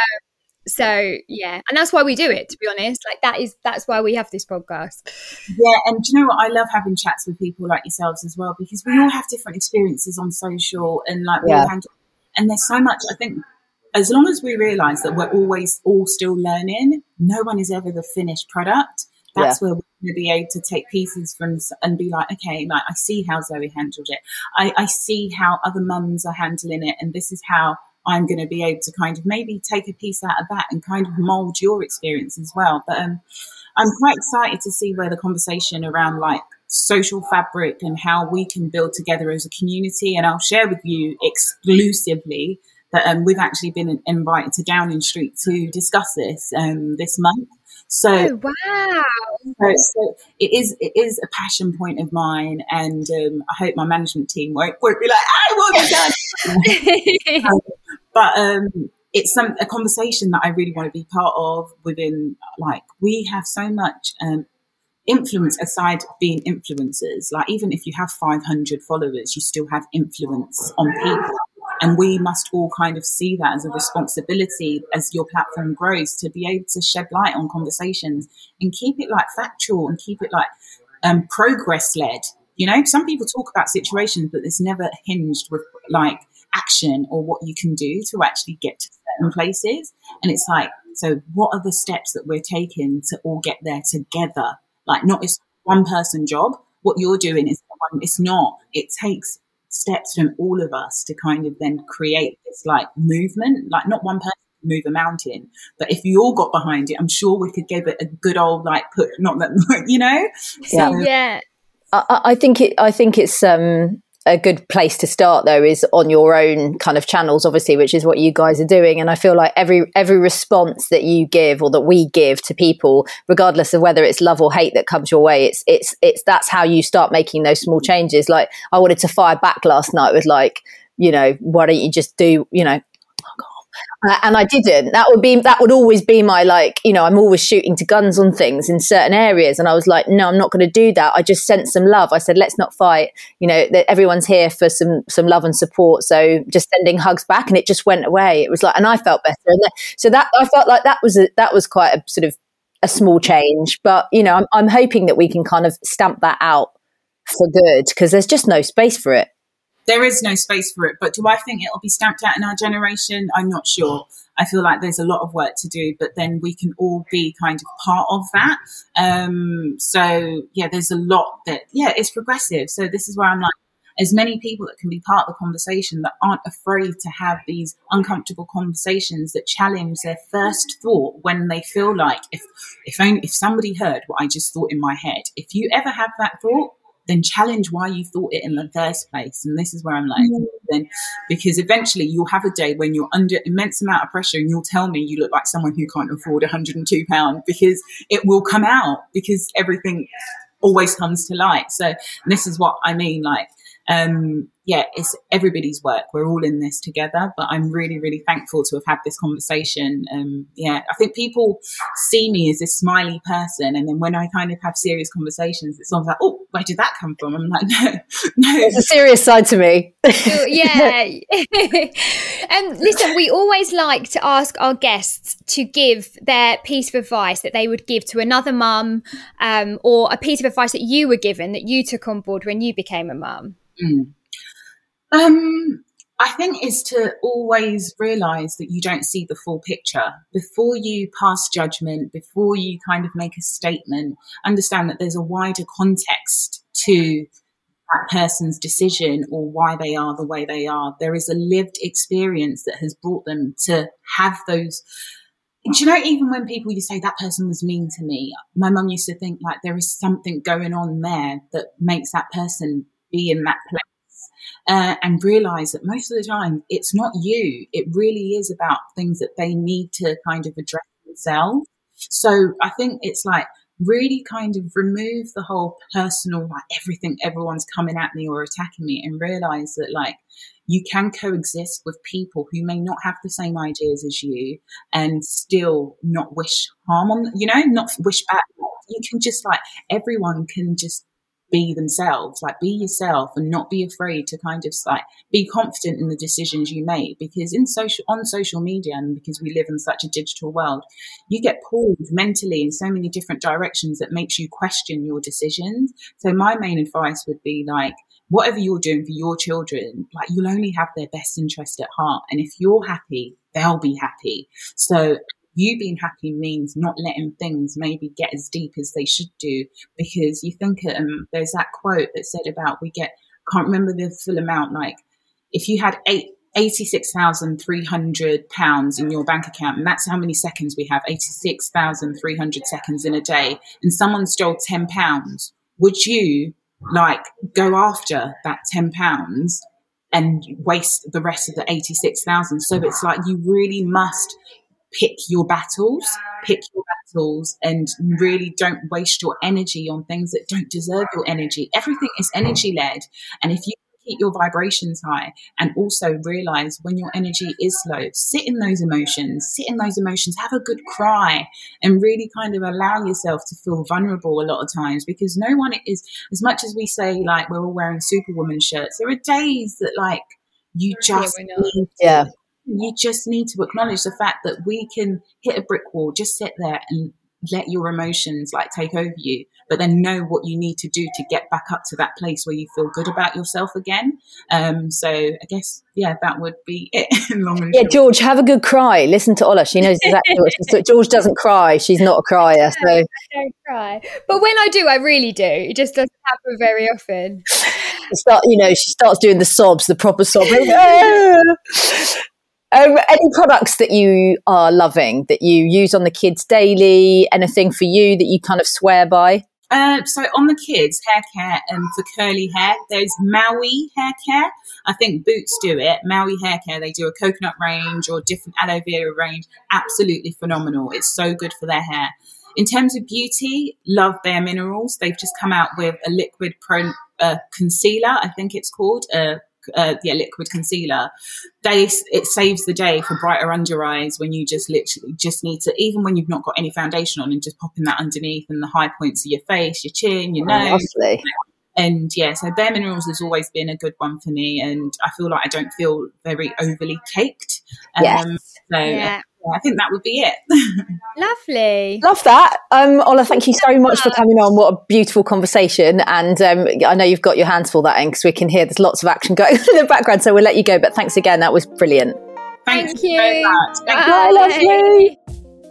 so yeah, and that's why we do it, to be honest. Like that is, that's why we have this podcast. Yeah, and do you know what? I love having chats with people like yourselves as well, because we all have different experiences on social, and like we Yeah. all handle, and there's so much. I think as long as we realise that we're always all still learning, no one is ever the finished product. That's Yeah. where we're going to be able to take pieces from s- and be like, okay, like I see how Zoe handled it. I, I see how other mums are handling it, and this is how I'm going to be able to kind of maybe take a piece out of that and kind of mould your experience as well. But um, I'm quite excited to see where the conversation around like social fabric and how we can build together as a community. And I'll share with you exclusively that um, we've actually been invited to Downing Street to discuss this um, this month. So, Oh, wow. so, so it is it is a passion point of mine, and um, I hope my management team won't, won't be like, I want to done. um, but um, it's some a conversation that I really want to be part of. Within, like, we have so much um, influence aside being influencers. Like, even if you have five hundred followers, you still have influence on people. And we must all kind of see that as a responsibility as your platform grows, to be able to shed light on conversations and keep it like factual and keep it like um, progress led. You know, some people talk about situations, but it's never hinged with like action or what you can do to actually get to certain places. And it's like, so what are the steps that we're taking to all get there together? Like, not it's one person job. What you're doing is one, it's not. It takes steps from all of us to kind of then create this like movement. Like, not one person can move a mountain, but if you all got behind it, I'm sure we could give it a good old like put. Not that, you know. So, Yeah. I, I think it. I think it's um, a good place to start, though, is on your own kind of channels, obviously, which is what you guys are doing. And I feel like every every response that you give or that we give to people, regardless of whether it's love or hate that comes your way, it's it's it's that's how you start making those small changes. Like, I wanted to fire back last night with like, you know, why don't you just do, you know. Uh, and I didn't. That would be that would always be my like, you know, I'm always shooting to guns on things in certain areas, and I was like, no, I'm not going to do that. I just sent some love. I said, let's not fight. You know, that everyone's here for some some love and support. So just sending hugs back, and it just went away. It was like, and I felt better. And that, so that I felt like that was a, that was quite a sort of a small change. But you know, I'm I'm hoping that we can kind of stamp that out for good, because there's just no space for it. there is no space for it. But do I think it'll be stamped out in our generation? I'm not sure. I feel like there's a lot of work to do, but then we can all be kind of part of that. Um, so, yeah, there's a lot that, yeah, it's progressive. So this is where I'm like, as many people that can be part of the conversation that aren't afraid to have these uncomfortable conversations that challenge their first thought when they feel like if if only, if somebody heard what I just thought in my head. If you ever have that thought, then challenge why you thought it in the first place. And this is where I'm like, mm-hmm. then because eventually you'll have a day when you're under immense amount of pressure and you'll tell me you look like someone who can't afford one hundred two pounds, because it will come out, because everything always comes to light. So this is what I mean, like, Um, yeah, it's everybody's work. We're all in this together, but I'm really, really thankful to have had this conversation. Um, yeah, I think people see me as this smiley person, and then when I kind of have serious conversations, it's almost like, oh, where did that come from? I'm like, no, no. There's a serious side to me. Yeah. And um, listen, we always like to ask our guests to give their piece of advice that they would give to another mum, um, or a piece of advice that you were given that you took on board when you became a mum. Mm. Um, I think is to always realise that you don't see the full picture. Before you pass judgment, before you kind of make a statement, understand that there's a wider context to that person's decision or why they are the way they are. There is a lived experience that has brought them to have those. Do you know, even when people you say that person was mean to me, my mum used to think like there is something going on there that makes that person be in that place. Uh, and realize that most of the time it's not you. It really is about things that they need to kind of address themselves. So I think it's like really kind of remove the whole personal, like everything, everyone's coming at me or attacking me, and realize that like you can coexist with people who may not have the same ideas as you and still not wish harm on, you know, not wish bad. You can just like, everyone can just be themselves, like be yourself and not be afraid to kind of like be confident in the decisions you make, because in social on social media, and because we live in such a digital world, you get pulled mentally in so many different directions that makes you question your decisions. So my main advice would be like, whatever you're doing for your children, like you'll only have their best interest at heart, and if you're happy, they'll be happy. So you being happy means not letting things maybe get as deep as they should do, because you think um, there's that quote that said about we get, can't remember the full amount, like if you had eight, eighty-six thousand three hundred pounds in your bank account, and that's how many seconds we have, eighty-six thousand three hundred seconds in a day, and someone stole ten pounds, would you like go after that ten pounds and waste the rest of the eighty-six thousand? So it's like you really must pick your battles, pick your battles and really don't waste your energy on things that don't deserve your energy. Everything is energy led. And if you keep your vibrations high and also realize when your energy is low, sit in those emotions, sit in those emotions, have a good cry and really kind of allow yourself to feel vulnerable a lot of times, because no one is, as much as we say like we're all wearing Superwoman shirts, there are days that like you just yeah, need to, yeah. You just need to acknowledge the fact that we can hit a brick wall, just sit there and let your emotions like take over you, but then know what you need to do to get back up to that place where you feel good about yourself again. Um, so I guess, yeah, that would be it. Long and yeah, short. George, have a good cry. Listen to Ola. She knows exactly what she's doing. George doesn't cry. She's not a crier. So I don't cry. But when I do, I really do. It just doesn't happen very often. Start, you know, she starts doing the sobs, the proper sobbing. Um, any products that you are loving, that you use on the kids daily, anything for you that you kind of swear by? Uh, so on the kids, hair care and for curly hair, there's Maui hair care. I think Boots do it. Maui hair care, they do a coconut range or different aloe vera range. Absolutely phenomenal. It's so good for their hair. In terms of beauty, love Bare Minerals. They've just come out with a liquid pro, uh, concealer, I think it's called, uh, Uh, yeah, liquid concealer. They it saves the day for brighter under eyes when you just literally just need to, even when you've not got any foundation on, and just popping that underneath and the high points of your face, your chin, your nose. Lovely. And yeah, so Bare Minerals has always been a good one for me, and I feel like I don't feel very overly caked. Um, yes. So yeah. yeah, I think that would be it. Lovely. Love that. Um, Ola, thank you so much for coming on. What a beautiful conversation. And um, I know you've got your hands full that end, because we can hear there's lots of action going on in the background. So we'll let you go. But thanks again. That was brilliant. Thank, Thank you you. very much. Thank you. Bye, lovely.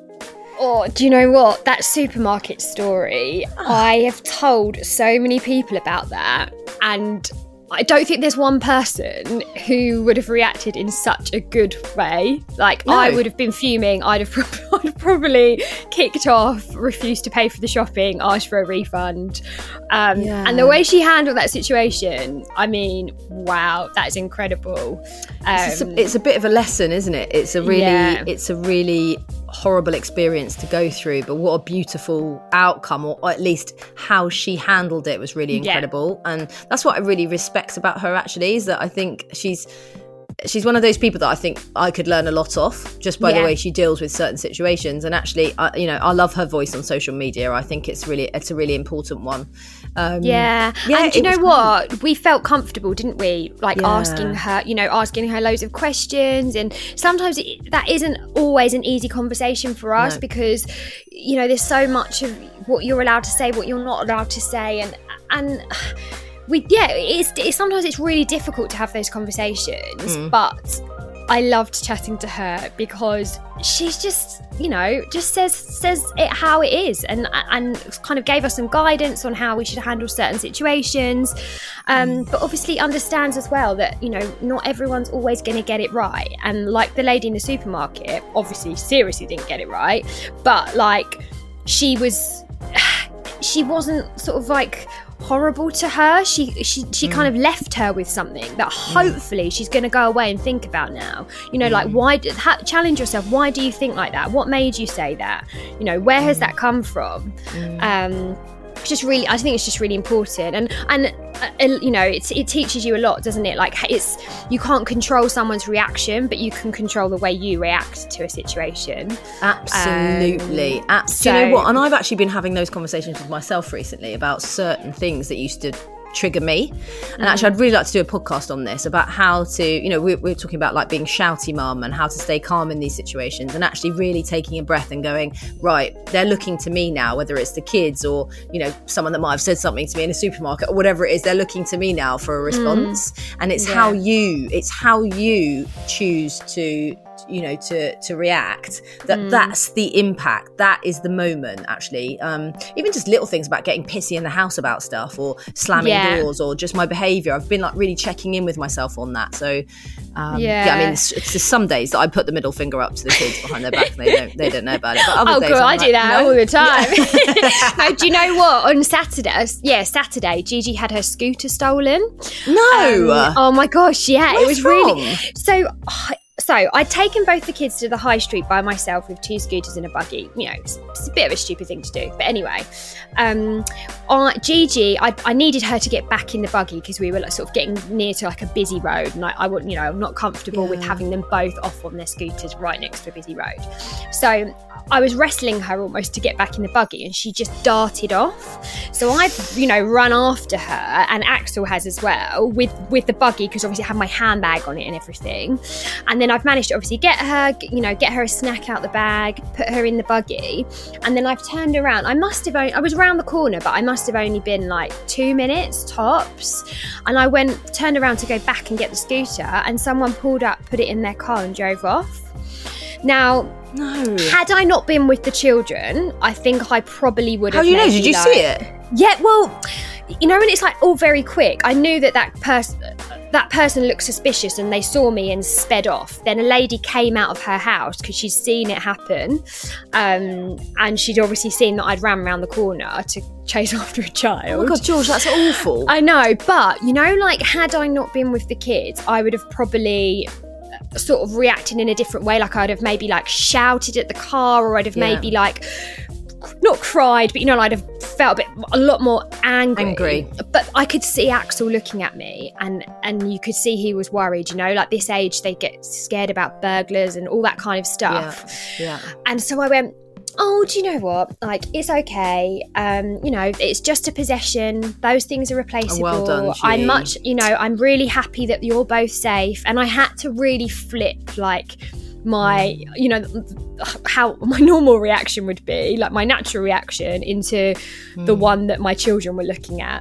Oh, do you know what? That supermarket story, I have told so many people about that, and I don't think there's one person who would have reacted in such a good way. Like, No. I would have been fuming. I'd have, I'd have probably kicked off, refused to pay for the shopping, asked for a refund. Um, Yeah. And the way she handled that situation, I mean, wow, that's incredible. Um, It's a, it's a bit of a lesson, isn't it? It's a really, Yeah. it's a really horrible experience to go through, but what a beautiful outcome, or at least how she handled it was really Yeah. incredible. And that's what I really respect about her, actually, is that I think she's she's one of those people that I think I could learn a lot off just by Yeah. the way she deals with certain situations. And actually, I, you know, I love her voice on social media. I think it's really, it's a really important one. Um, Yeah. yeah, and you it know was what? We felt comfortable, didn't we? Like Yeah. asking her, you know, asking her loads of questions. And sometimes it, that isn't always an easy conversation for us No. because, you know, there's so much of what you're allowed to say, what you're not allowed to say. And, and we yeah, it's, it's sometimes it's really difficult to have those conversations, Mm. but I loved chatting to her because she's just, you know, just says says it how it is, and and kind of gave us some guidance on how we should handle certain situations, um, but obviously understands as well that, you know, not everyone's always going to get it right. And like the lady in the supermarket, obviously seriously didn't get it right, but like she was, she wasn't sort of like horrible to her. She she she mm. kind of left her with something that hopefully mm. she's going to go away and think about now. You know, mm. like why did ha- challenge yourself? Why do you think like that? What made you say that? You know, where has mm. that come from? Mm. Um, it's just really, I think it's just really important, and and uh, you know, it's, it teaches you a lot, doesn't it? Like it's, you can't control someone's reaction, but you can control the way you react to a situation. Absolutely, um, absolutely. so, Do you know what? And I've actually been having those conversations with myself recently about certain things that used to trigger me, and mm. actually I'd really like to do a podcast on this, about how to, you know, we're, we're talking about like being shouty mum and how to stay calm in these situations, and actually really taking a breath and going, right, they're looking to me now, whether it's the kids or, you know, someone that might have said something to me in a supermarket or whatever it is, they're looking to me now for a response. Mm. And it's yeah. how you it's how you choose to, you know, to to react, that mm. that's the impact, that is the moment actually. Um even just little things about getting pissy in the house about stuff, or slamming yeah. doors, or just my behavior, I've been like really checking in with myself on that. So um yeah, yeah I mean, it's, it's just some days that I put the middle finger up to the kids behind their back and they don't they don't know about it, but other oh days God, I'm I like, do that no. all the time. Yeah. No, do you know what, on Saturday yeah Saturday Gigi had her scooter stolen. No um, oh my gosh, yeah. Where it was from? really so oh, So I'd taken both the kids to the high street by myself with two scooters and a buggy. You know, it's, it's a bit of a stupid thing to do. But anyway, um, uh, Gigi, I, I needed her to get back in the buggy because we were like, sort of getting near to like a busy road. And I, I wouldn't, you know, I'm not comfortable yeah. with having them both off on their scooters right next to a busy road. So I was wrestling her almost to get back in the buggy, and she just darted off. So I've, you know, run after her, and Axel has as well, with, with the buggy, because obviously I have my handbag on it and everything. And then I've managed to obviously get her, you know, get her a snack out the bag, put her in the buggy, and then I've turned around. I must have only, I was around the corner, but I must have only been like two minutes tops. And I went, turned around to go back and get the scooter, and someone pulled up, put it in their car and drove off. Now, no. had I not been with the children, I think I probably would have. How do you know? Did you like, see it? Yeah, well, you know, when it's like all very quick, I knew that that person that person looked suspicious, and they saw me and sped off. Then a lady came out of her house because she'd seen it happen, um, and she'd obviously seen that I'd ran around the corner to chase after a child. Oh my God, George, that's awful. I know, but you know, like had I not been with the kids, I would have probably sort of reacted in a different way. Like I'd have maybe like shouted at the car, or I'd have yeah. maybe like not cried, but you know, I'd have felt a bit a lot more angry. Angry. But I could see Axel looking at me, and and you could see he was worried. You know, like this age, they get scared about burglars and all that kind of stuff. Yeah. yeah. And so I went, oh, do you know what? Like, it's okay. Um, you know, it's just a possession. Those things are replaceable. Oh, well done, G. I'm much, you know, I'm really happy that you're both safe. And I had to really flip, like, my, you know, how my normal reaction would be, like my natural reaction, into mm. the one that my children were looking at.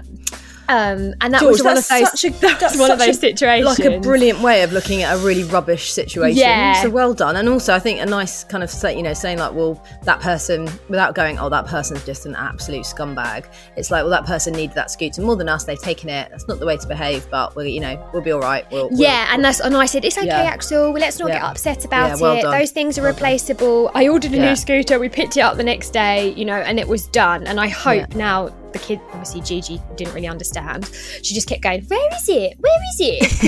Um, and that George, was one of those. Such a, that was one of those a, situations, like a brilliant way of looking at a really rubbish situation. Yeah. So well done, and also I think a nice kind of say, you know, saying like, well, that person, without going, oh, that person's just an absolute scumbag. It's like, well, that person needed that scooter more than us. They've taken it. That's not the way to behave, but we'll, you know, we'll be all right. We'll, we'll, yeah, and that's and I said, it's okay, yeah. Axel. Well, let's not yeah. get upset about yeah, well it. done. Those things are well replaceable. Done. I ordered a yeah. new scooter. We picked it up the next day, you know, and it was done. And I hope yeah. now. The kid, obviously Gigi didn't really understand. She just kept going, where is it? Where is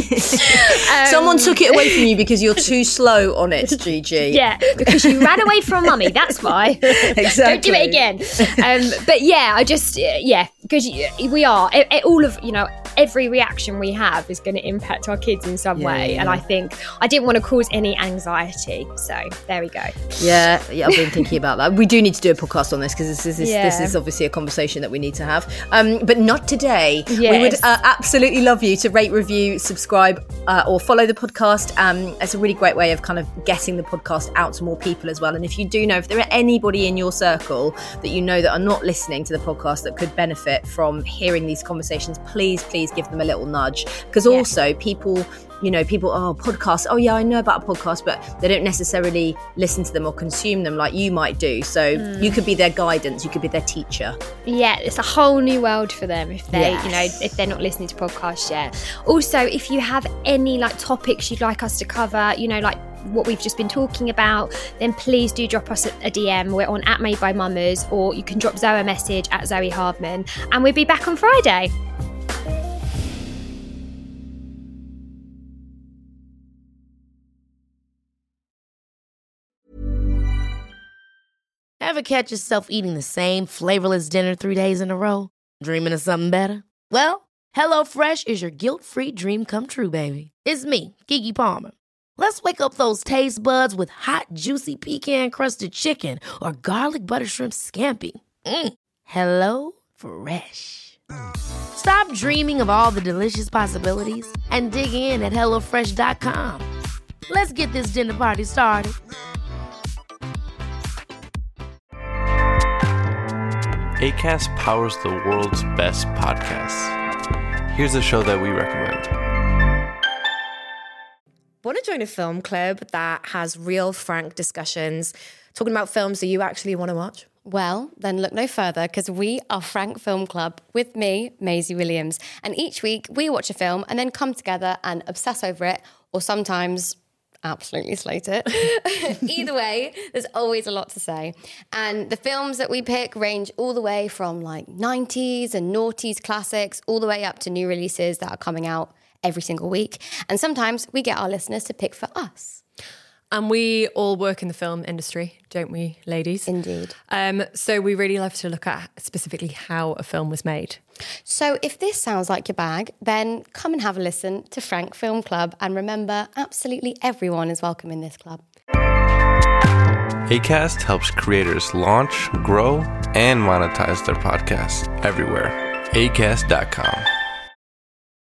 it? um, Someone took it away from you because you're too slow on it, Gigi. Yeah, because you ran away from mummy. That's why. Exactly. Don't do it again. Um, but yeah, I just, yeah, because we are, it, it, all of, you know, every reaction we have is going to impact our kids in some yeah, way. yeah. And I think I didn't want to cause any anxiety. So there we go. Yeah, yeah, I've been thinking about that. We do need to do a podcast on this because this is this, yeah. this is obviously a conversation that we need to have. Um, but not today. Yes. We would uh, absolutely love you to rate, review, subscribe, uh, or follow the podcast. Um, it's a really great way of kind of getting the podcast out to more people as well. And if you do know, if there are anybody in your circle that you know that are not listening to the podcast that could benefit from hearing these conversations, please, please please give them a little nudge. Because Yeah. also people, you know, people, oh, podcasts, oh yeah, I know about a podcast, but they don't necessarily listen to them or consume them like you might do. So Mm. you could be their guidance, you could be their teacher. Yeah, it's a whole new world for them if they, Yes. you know, if they're not listening to podcasts yet. Also, if you have any like topics you'd like us to cover, you know, like what we've just been talking about, then please do drop us a D M. We're on at Made by Mamas, or you can drop Zoe a message at Zoe Hardman, and we'll be back on Friday. Ever catch yourself eating the same flavorless dinner three days in a row? Dreaming of something better? Well, HelloFresh is your guilt-free dream come true, baby. It's me, Keke Palmer. Let's wake up those taste buds with hot, juicy pecan-crusted chicken or garlic butter shrimp scampi. Mm. Hello Fresh. Stop dreaming of all the delicious possibilities and dig in at hello fresh dot com. Let's get this dinner party started. Acast powers the world's best podcasts. Here's a show that we recommend. Want to join a film club that has real, frank discussions, talking about films that you actually want to watch? Well, then look no further, because we are Frank Film Club with me, Maisie Williams. And each week we watch a film and then come together and obsess over it, or sometimes absolutely slate it. Either way, there's always a lot to say. And the films that we pick range all the way from like nineties and noughties classics, all the way up to new releases that are coming out every single week. And sometimes we get our listeners to pick for us. And we all work in the film industry, don't we, ladies? Indeed. Um, so we really love to look at specifically how a film was made. So if this sounds like your bag, then come and have a listen to Frank Film Club. And remember, absolutely everyone is welcome in this club. Acast helps creators launch, grow, and monetize their podcasts everywhere. acast dot com.